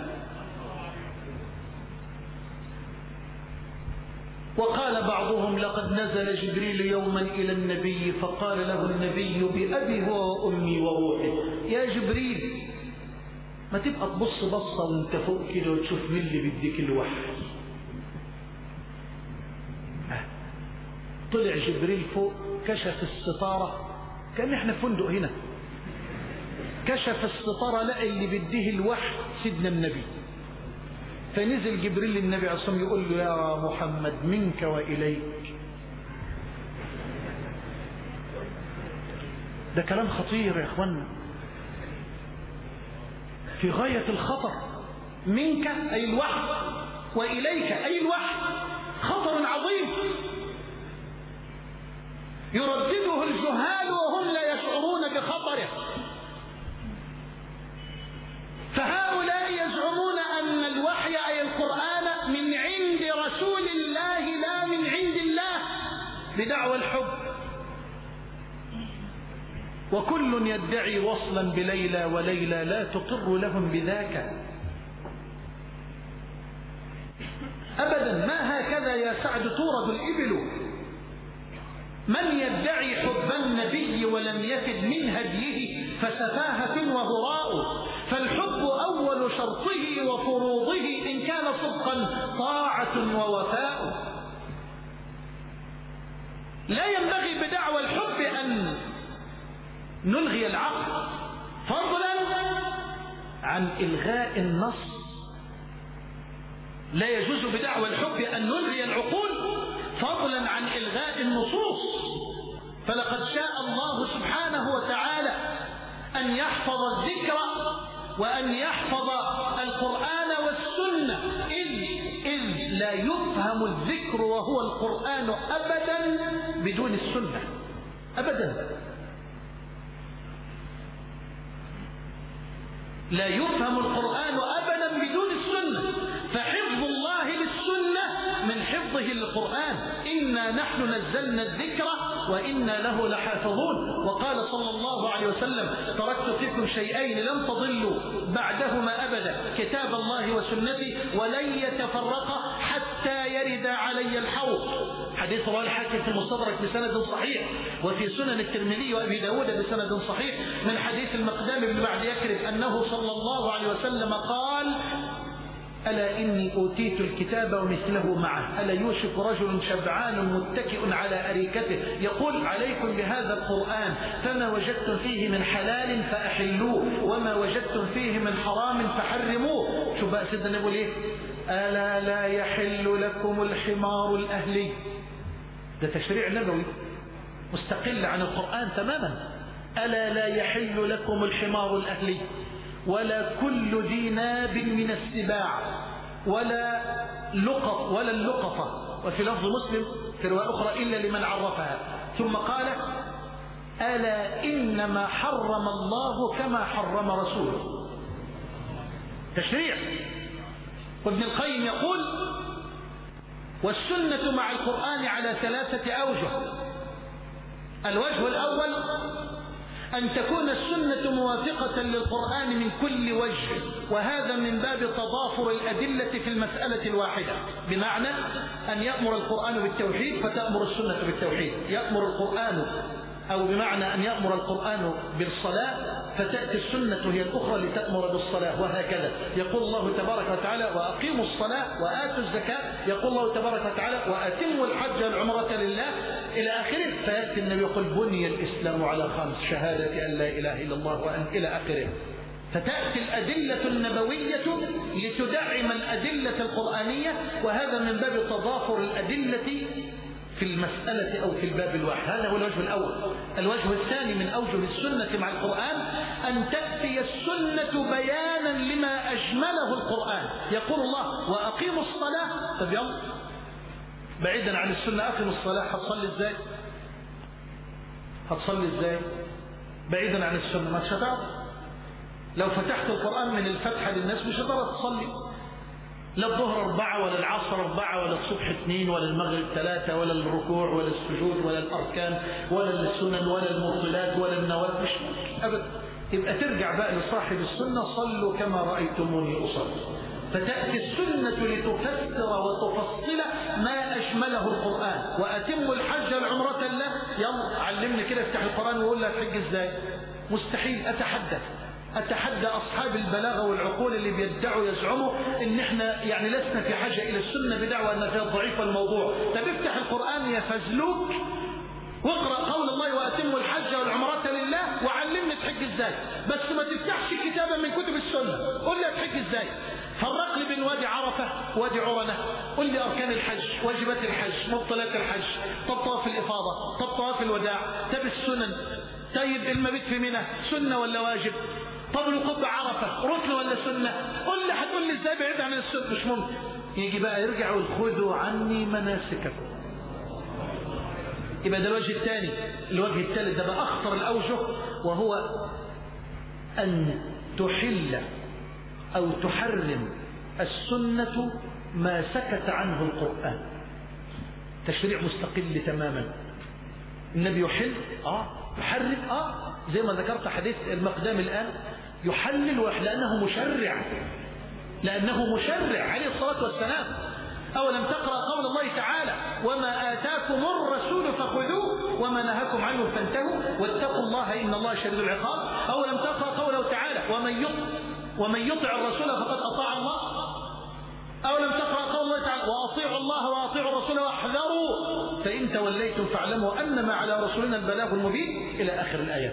وقال بعضهم لقد نزل جبريل يوما إلى النبي فقال له النبي بأبي هو وأمي وروحي يا جبريل ما تبقى تبص بصة وانت فوق كده وتشوف مين اللي بيديك الوحي. طلع جبريل فوق كشف الستارة كان احنا في فندق هنا، كشف الستارة لقى اللي بيديه الوحي سيدنا النبي. فنزل جبريل للنبي عليه الصلاة والسلام يقول له يا محمد منك وإليك. ده كلام خطير يا اخوانا في غاية الخطر. منك أي الوحي وإليك أي الوحي، خطر عظيم يردده الجهال وهم لا يشعرون بخطره. فهؤلاء يزعمون أن الوحي أي القرآن من عند رسول الله لا من عند الله بدعوى الحب. وكل يدعي وصلا بليلى وليلى لا تقر لهم بذاك أبدا. ما هكذا يا سعد تورد الإبل. من يدعي حب النبي ولم يفد من هديه فسفاهة وهراء. فالحب أول شرطه وفروضه إن كان صدقا طاعة ووفاء. لا ينبغي بدعوى الحب أن نلغي العقل فضلا عن إلغاء النص. لا يجوز بدعوى الحب أن نلغي العقول فضلا عن إلغاء النصوص. فلقد شاء الله سبحانه وتعالى أن يحفظ الذكر وأن يحفظ القرآن والسنة إذ, إذ لا يفهم الذكر وهو القرآن أبدا بدون السنة أبدا. لا يفهم القرآن أبدا بدون السنة. فحفظ الله للسنة من حفظه للقرآن. إنا نحن نزلنا الذكر وإنا له لحافظون. وقال صلى الله عليه وسلم تركت فيكم شيئين لن تضلوا بعدهما أبدا كتاب الله وسنتي ولن يتفرقا حتى يرد علي الحوض. حديث رواه الحاكم في المستدرك بسند صحيح وفي سنن الترمذي وأبي داود بسند صحيح من حديث المقدام بن معد يكرب أنه صلى الله عليه وسلم قال ألا إني أوتيت الكتاب ومثله معه ألا يوشك رجل شبعان متكئ على أريكته يقول عليكم بهذا القرآن فما وجدتم فيه من حلال فأحلوه وما وجدتم فيه من حرام فحرموه. شو بقى سيدنا نقول إيه؟ ألا لا يحل لكم الحمار الأهلي. ده تشريع نبوي مستقل عن القرآن تماما. ألا لا يحل لكم الحمار الأهلي ولا كل ذي ناب من السباع ولا لقط ولا اللقطة. وفي لفظ مسلم في رواية أخرى إلا لمن عرفها. ثم قال ألا إنما حرم الله كما حرم رسوله. تشريع. وابن القيم يقول والسنة مع القرآن على ثلاثة أوجه. الوجه الأول أن تكون السنة موافقة للقرآن من كل وجه وهذا من باب تضافر الأدلة في المسألة الواحدة. بمعنى أن يأمر القرآن بالتوحيد فتأمر السنة بالتوحيد. يأمر القرآن أو بمعنى أن يأمر القرآن بالصلاة فتأتي السنة هي الأخرى لتأمر بالصلاة وهكذا. يقول الله تبارك وتعالى وأقيموا الصلاة وآتوا الزكاة. يقول الله تبارك وتعالى وأتموا الحج والعمرة لله إلى آخره. فيأتي النبي يقول بني الإسلام على خمس شهادة أن لا إله إلا الله وأن إلى آخره. فتأتي الأدلة النبوية لتدعم الأدلة القرآنية وهذا من باب تضافر الأدلة في المسألة أو في الباب الواحد. هذا هو الوجه الأول. الوجه الثاني من أوجه السنة مع القرآن أن تأتي السنة بيانا لما أجمله القرآن. يقول الله وأقيموا الصلاة. طب يلا بعيدا عن السنة أقيموا الصلاة هتصلي إزاي؟ هتصلي إزاي؟ بعيدا عن السنة ما تشتعرف. لو فتحت القرآن من الفتحة للناس مش هتقدر تصلي، لا الظهر أربعة ولا العصر أربعة ولا الصبح اثنين ولا المغرب ثلاثة ولا الركوع ولا السجود ولا الأركان ولا السنن ولا المبطلات ولا النوافل، مش ممكن أبدا. يبقى ترجع بقى لصاحب السنة، صلوا كما رأيتموني أصلي. فتأتي السنة لتفسر وتفصل ما أشمله القرآن. وأتموا الحج والعمرة له. يلا علمني كده، افتح القرآن وقول لك حج ازاي. مستحيل. أتحدث أتحدى أصحاب البلاغة والعقول اللي بيدعوا يزعموا إن إحنا يعني لسنا في حاجة إلى السنة بدعوى أن فيها الضعيف والموضوع. طب افتح القرآن يا فزلوك واقرأ قول الله وأتموا الحج والعمرة لله وعلمني تحج ازاي. بس ما تفتحش كتابا من كتب السنة قول لي تحج ازاي. فرق لي بين وادي عرفة وادي عرنة، قل لي أركان الحج، واجبات الحج، مبطلات الحج، طب طواف الإفاضة، طب طواف الوداع، طب السنن، طيب المبيت في منى سنة ولا واجب، طب الوقوف بعرفة ركن ولا سنة. قل لي هتقول لي ازاي بعيد عن السنة؟ مش ممكن. يجي بقى يرجعوا خذوا عني مناسككم. يبقى ده الوجه الثاني. الوجه الثالث ده بقى أخطر الأوجه، وهو أن تحل أو تحرم السنة ما سكت عنه القرآن. تشريع مستقل تماما. النبي يحل اه يحرم اه زي ما ذكرت حديث المقدام الآن، يحلل لأنه مشرع، لأنه مشرع عليه الصلاة والسلام. أولم تقرأ قول الله تعالى وما آتاكم الرسول فخذوه وما نهاكم عنه فانتهوا واتقوا الله إن الله شديد العقاب. أولم تقرأ قوله تعالى ومن يطع ومن يطع الرسول فقد أطاع الله. أولم تقرأ قول الله تعالى وأطيعوا الله وأطيعوا الرسول واحذروا فإن توليتم فاعلموا أنما على رسولنا البلاغ المبين إلى آخر الآيات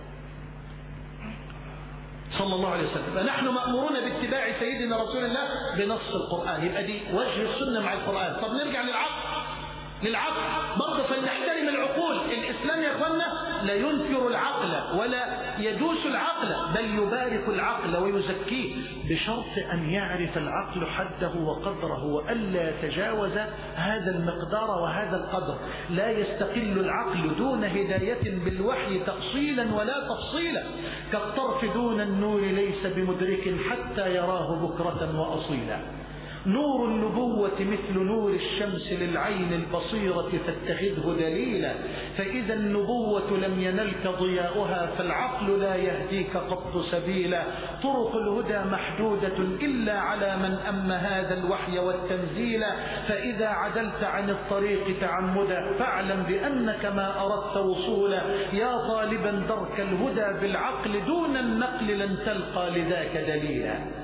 صلى الله عليه وسلم. فنحن مأمورون باتباع سيدنا رسول الله بنص القرآن. يبقى دي وجه السنة مع القرآن. طب نرجع للعقل للعقل برضه فلنحترم العقول. الإسلام يا أخوانا لا ينكر العقل ولا يدوس العقل، بل يبارك العقل ويزكيه بشرط أن يعرف العقل حده وقدره وألا يتجاوز هذا المقدار وهذا القدر. لا يستقل العقل دون هداية بالوحي تأصيلا ولا تفصيلا، كالطرف دون النور ليس بمدرك حتى يراه بكرة وأصيلا. نور النبوة مثل نور الشمس للعين البصيرة فاتخذه دليلا، فإذا النبوة لم ينلك ضياؤها فالعقل لا يهديك قط سبيلا. طرق الهدى محدودة إلا على من أم هذا الوحي والتنزيل، فإذا عدلت عن الطريق تعمدا فاعلم بأنك ما أردت وصولا. يا طالبا درك الهدى بالعقل دون النقل لن تلقى لذاك دليلا.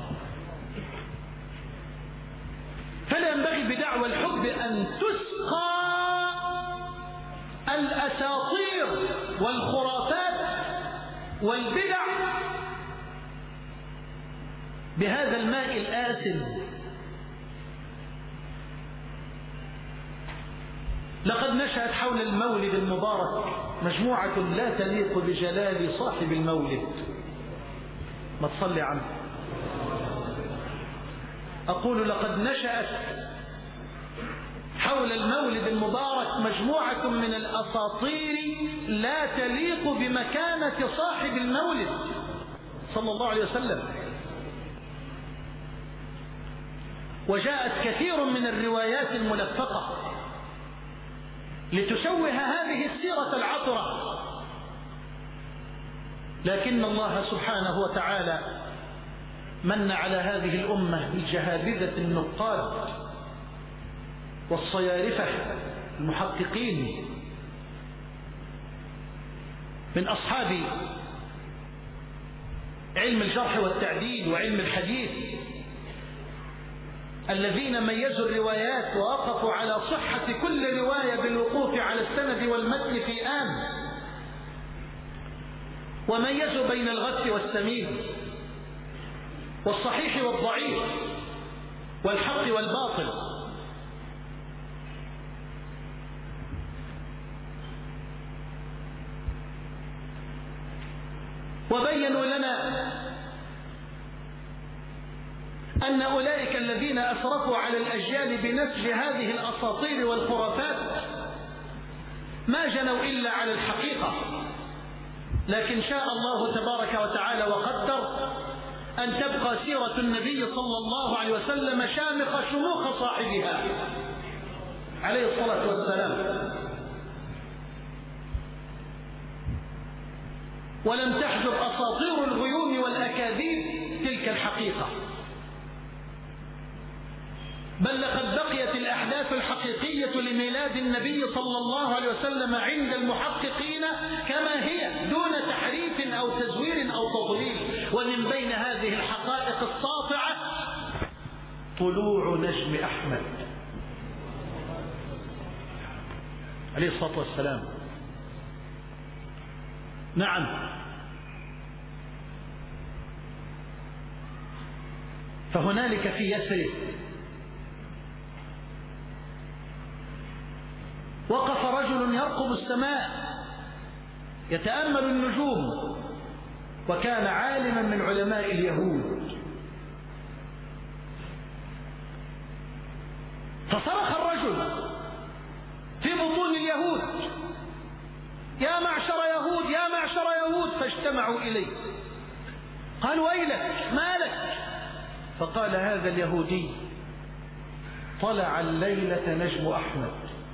فلا ينبغي بدعوى الحب أن تسقى الأساطير والخرافات والبدع بهذا الماء الآسن. لقد نشأت حول المولد المبارك مجموعة لا تليق بجلال صاحب المولد. ما تصلي عنه. أقول لقد نشأت حول المولد المبارك مجموعة من الأساطير لا تليق بمكانة صاحب المولد صلى الله عليه وسلم. وجاءت كثير من الروايات الملفقة لتشوه هذه السيرة العطرة، لكن الله سبحانه وتعالى من على هذه الأمة بالجهابذة النقاد والصيارفة المحققين من أصحاب علم الجرح والتعديل وعلم الحديث، الذين ميزوا الروايات ووقفوا على صحة كل رواية بالوقوف على السند والمتن في آن، وميزوا بين الغث والسمين والصحيح والضعيف والحق والباطل. وبينوا لنا أن أولئك الذين أسرفوا على الأجيال بنسج هذه الأساطير والخرافات ما جنوا إلا على الحقيقة، لكن شاء الله تبارك وتعالى وقدر أن تبقى سيرة النبي صلى الله عليه وسلم شامخة شموخ صاحبها عليه الصلاة والسلام، ولم تحجب أساطير الغيوم والأكاذيب تلك الحقيقة، بل لقد بقيت الأحداث الحقيقية لميلاد النبي صلى الله عليه وسلم عند المحققين كما هي دون تحريف أو تزوير أو تضليل. ومن بين هذه الحقائق الساطعة طلوع نجم أحمد عليه الصلاة والسلام. نعم، فهنالك في يثرب وقف رجل يرقب السماء يتأمل النجوم، وكان عالما من علماء اليهود، فصرخ الرجل في بطون اليهود: يا معشر يهود، يا معشر يهود، فاجتمعوا إليه. قالوا: ويلك، ما لك؟ فقال هذا اليهودي: طلع الليلة نجم أحمد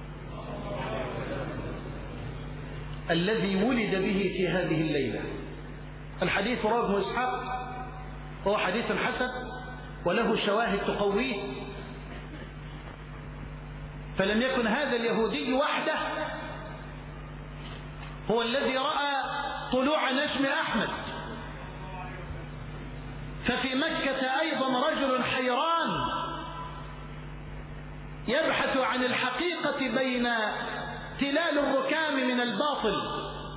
الذي ولد به في هذه الليلة. الحديث رواه ابن إسحاق، وهو حديث حسن وله شواهد تقويه. فلم يكن هذا اليهودي وحده هو الذي رأى طلوع نجم أحمد، ففي مكة أيضا رجل حيران يبحث عن الحقيقة بين تلال الركام من الباطل.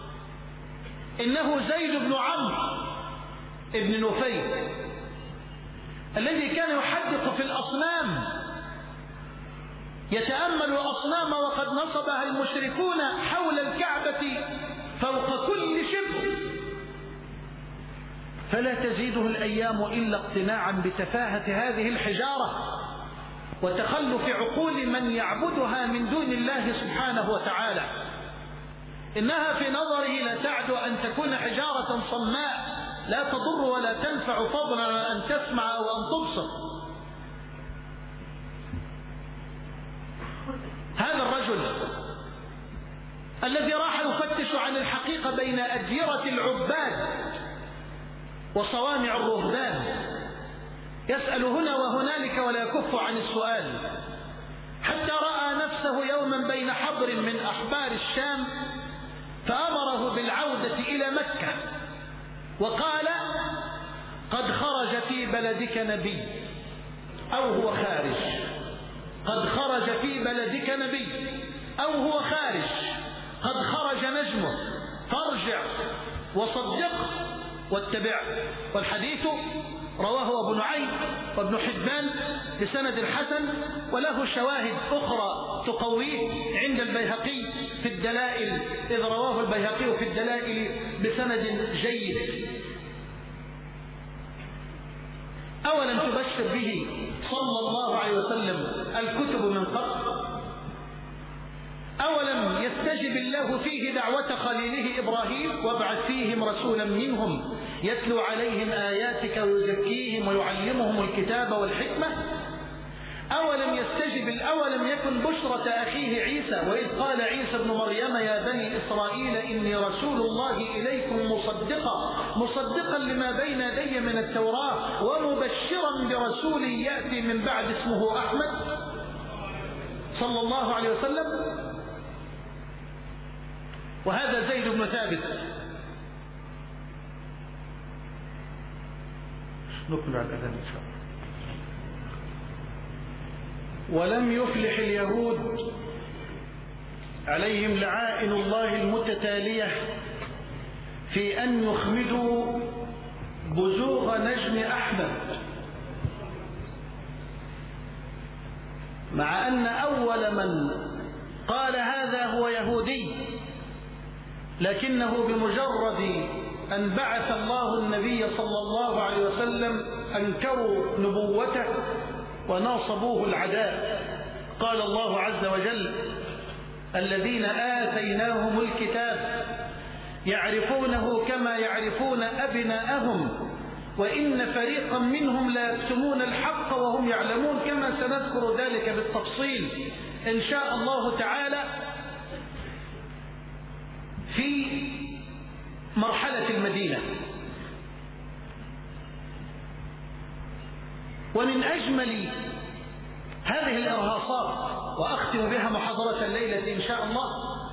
إنه زيد بن عمرو ابن نفيل الذي كان يحدق في الأصنام، يتأمل الأصنام وقد نصبها المشركون حول الكعبة فوق كل شبر، فلا تزيده الأيام إلا اقتناعا بتفاهة هذه الحجارة وتخلف عقول من يعبدها من دون الله سبحانه وتعالى. إنها في نظره لا تعد أن تكون حجارة صماء لا تضر ولا تنفع، فضلا أن تسمع أو أن تبصر. هذا الرجل الذي راح يفتش عن الحقيقة بين أديرة العباد وصوامع الرهبان يسأل هنا وهنالك ولا يكف عن السؤال، حتى رأى نفسه يوما بين حبر من أحبار الشام فأمره بالعودة إلى مكة وقال: قد خرج في بلدك نبي، أو هو خارج، قد خرج في بلدك نبي أو هو خارج، قد خرج نجمه، فارجع وصدقه واتبعه. والحديث رواه ابو نعيم وابن حبان بسند حسن، وله شواهد أخرى تقويه عند البيهقي في الدلائل، إذ رواه البيهقي في الدلائل بسند جيد. أولا تبشر به صلى الله عليه وسلم الكتب من قبل، أولم يستجب الله فيه دعوة خليله إبراهيم: وابعث فيهم رسولا منهم يتلو عليهم آياتك ويزكيهم ويعلمهم الكتاب والحكمة. أولم يستجب الأولم يكن بشرة أخيه عيسى، وإذ قال عيسى ابن مريم: يا بني إسرائيل إني رسول الله إليكم مصدقا مصدقا لما بين يدي من التوراة ومبشرا برسول يأتي من بعد اسمه أحمد، صلى الله عليه وسلم. وهذا زيد بن ثابت. نكمل على الأذان إن شاء الله. ولم يفلح اليهود عليهم لعائن الله المتتالية في أن يخمدوا بزوغ نجم أحمد، مع أن أول من قال هذا هو يهودي، لكنه بمجرد أن بعث الله النبي صلى الله عليه وسلم أنكروا نبوته وناصبوه العداء. قال الله عز وجل: الذين آتيناهم الكتاب يعرفونه كما يعرفون أبناءهم وإن فريقا منهم لا يكتمون الحق وهم يعلمون، كما سنذكر ذلك بالتفصيل إن شاء الله تعالى في مرحلة المدينة. ومن أجمل هذه الإرهاصات، وأختم بها محاضرة الليلة إن شاء الله،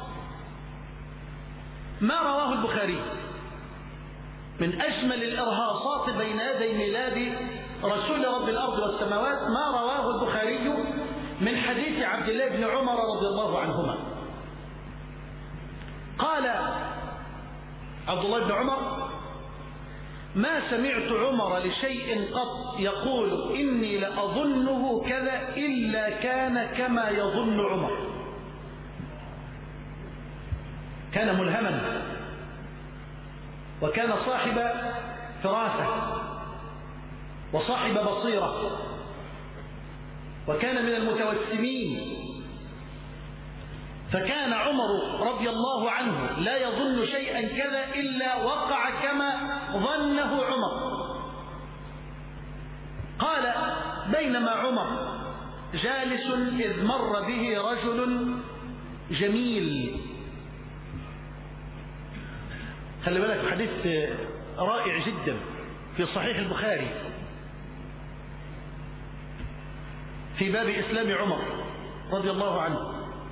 ما رواه البخاري من أجمل الإرهاصات بين يدي ميلاد رسول رب الأرض والسماوات، ما رواه البخاري من حديث عبد الله بن عمر رضي الله عنهما. قال عبد الله بن عمر: ما سمعت عمر لشيء قط يقول إني لأظنه كذا إلا كان كما يظن عمر. كان ملهما، وكان صاحب فراسة وصاحب بصيرة، وكان من المتوسمين. فكان عمر رضي الله عنه لا يظن شيئا كذا إلا وقع كما ظنه عمر. قال: بينما عمر جالس إذ مر به رجل جميل. خلي بالك، حديث رائع جدا في صحيح البخاري في باب إسلام عمر رضي الله عنه.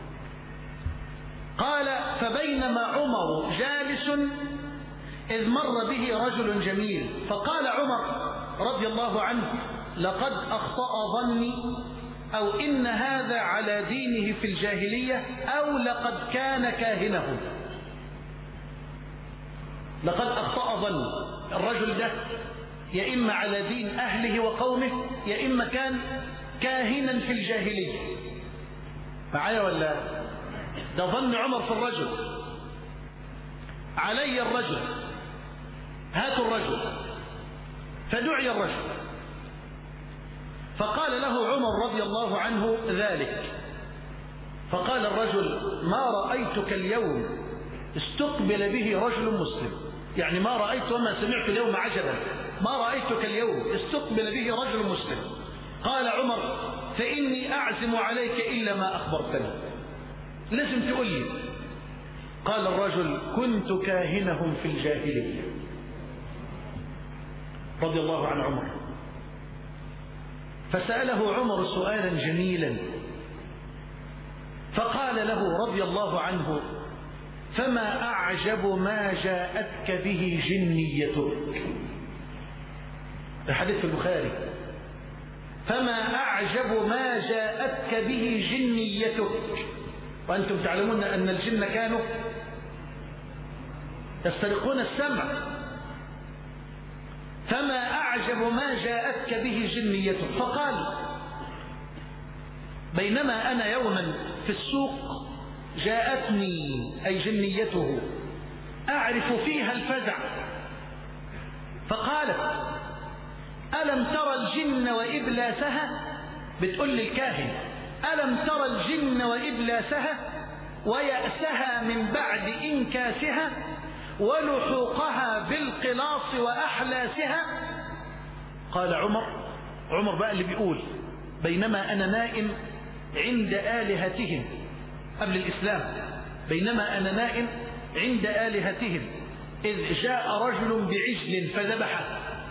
قال: فبينما عمر جالس إذ مر به رجل جميل، فقال عمر رضي الله عنه: لقد أخطأ ظني، أو إن هذا على دينه في الجاهلية، أو لقد كان كاهنه. لقد أخطأ ظني، الرجل ده يا إما على دين أهله وقومه، يا إما كان كاهنا في الجاهلية. معايا ولا؟ ده ظن عمر في الرجل. علي الرجل، هاتوا الرجل. فدعي الرجل، فقال له عمر رضي الله عنه ذلك. فقال الرجل: ما رأيتك اليوم استقبل به رجل مسلم، يعني ما رأيت وما سمعت اليوم عجبا، ما رأيتك اليوم استقبل به رجل مسلم. قال عمر: فإني أعزم عليك إلا ما أخبرتني، لازم تقول لي. قال الرجل: كنت كاهنهم في الجاهلية. رضي الله عن عمر. فسأله عمر سؤالا جميلا، فقال له رضي الله عنه: فما أعجب ما جاءتك به جنيتك. الحديث في البخاري. فما أعجب ما جاءتك به جنيتك، وأنتم تعلمون أن الجن كانوا يسترقون السمع. فما أعجب ما جاءتك به جنيتك. فقال: بينما أنا يوما في السوق جاءتني أي جنيته أعرف فيها الفزع، فقالت: ألم ترى الجن وإبلاسها؟ بتقول للكاهن: ألم ترى الجن وإبلاسها ويأسها من بعد إنكاسها ولحوقها بالقلاص وأحلاسها؟ قال عمر، عمر بقى اللي بيقول: بينما أنا نائم عند آلهتهم قبل الإسلام، بينما أنا نائم عند آلهتهم إذ جاء رجل بعجل فذبحه،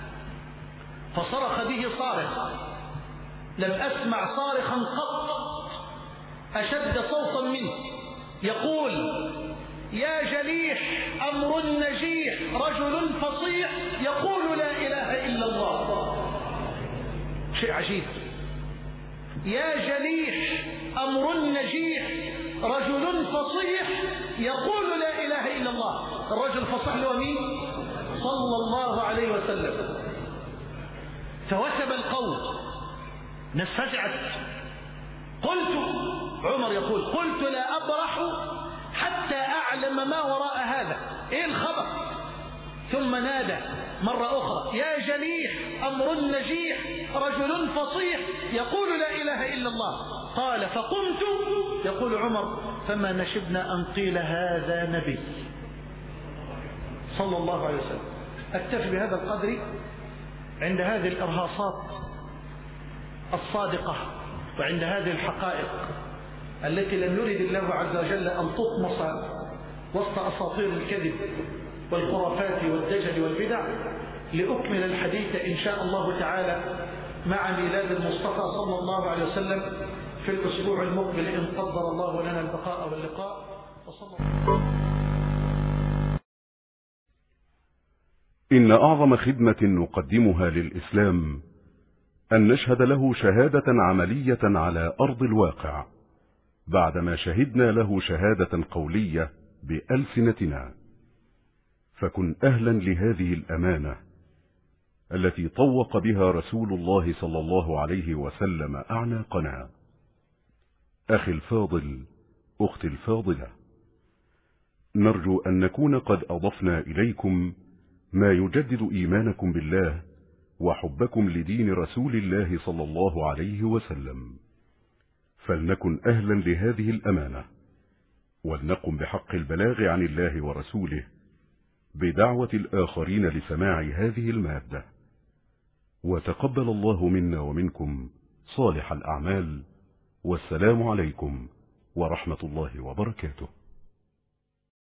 فصرخ به صارخ، لم أسمع صارخا قط أشد صوتا منه، يقول: يا جليح أمر نجيح رجل فصيح يقول لا إله إلا الله. شيء عجيب. يا جليح أمر نجيح رجل فصيح يقول لا إله إلا الله. الرجل الفصيح له مين؟ صلى الله عليه وسلم. فوثب القول، ناس فزعت. قلت، عمر يقول: قلت لا أبرح حتى أعلم ما وراء هذا، إيه الخبر؟ ثم نادى مرة أخرى: يا جليح أمر نجيح رجل فصيح يقول لا إله إلا الله. قال: فقمت، يقول عمر: فما نشبنا أن قيل هذا نبي. صلى الله عليه وسلم. أكتفي بهذا القدر عند هذه الإرهاصات الصادقة وعند هذه الحقائق التي لم يرد الله عز وجل أن تطمس وسط أساطير الكذب والخرافات والدجل والبدع، لأكمل الحديث إن شاء الله تعالى مع ميلاد المصطفى صلى الله عليه وسلم في الأسبوع المقبل إن قدر الله لنا البقاء واللقاء. وصلى الله. إن أعظم خدمة نقدمها للإسلام أن نشهد له شهادة عملية على أرض الواقع بعدما شهدنا له شهادة قولية بألسنتنا. فكن أهلا لهذه الأمانة التي طوق بها رسول الله صلى الله عليه وسلم أعناقنا. أخي الفاضل، أختي الفاضلة، نرجو أن نكون قد أضفنا إليكم ما يجدد إيمانكم بالله وحبكم لدين رسول الله صلى الله عليه وسلم. فلنكن أهلا لهذه الأمانة، ولنقم بحق البلاغ عن الله ورسوله بدعوة الآخرين لسماع هذه المادة. وتقبل الله منا ومنكم صالح الأعمال، والسلام عليكم ورحمة الله وبركاته.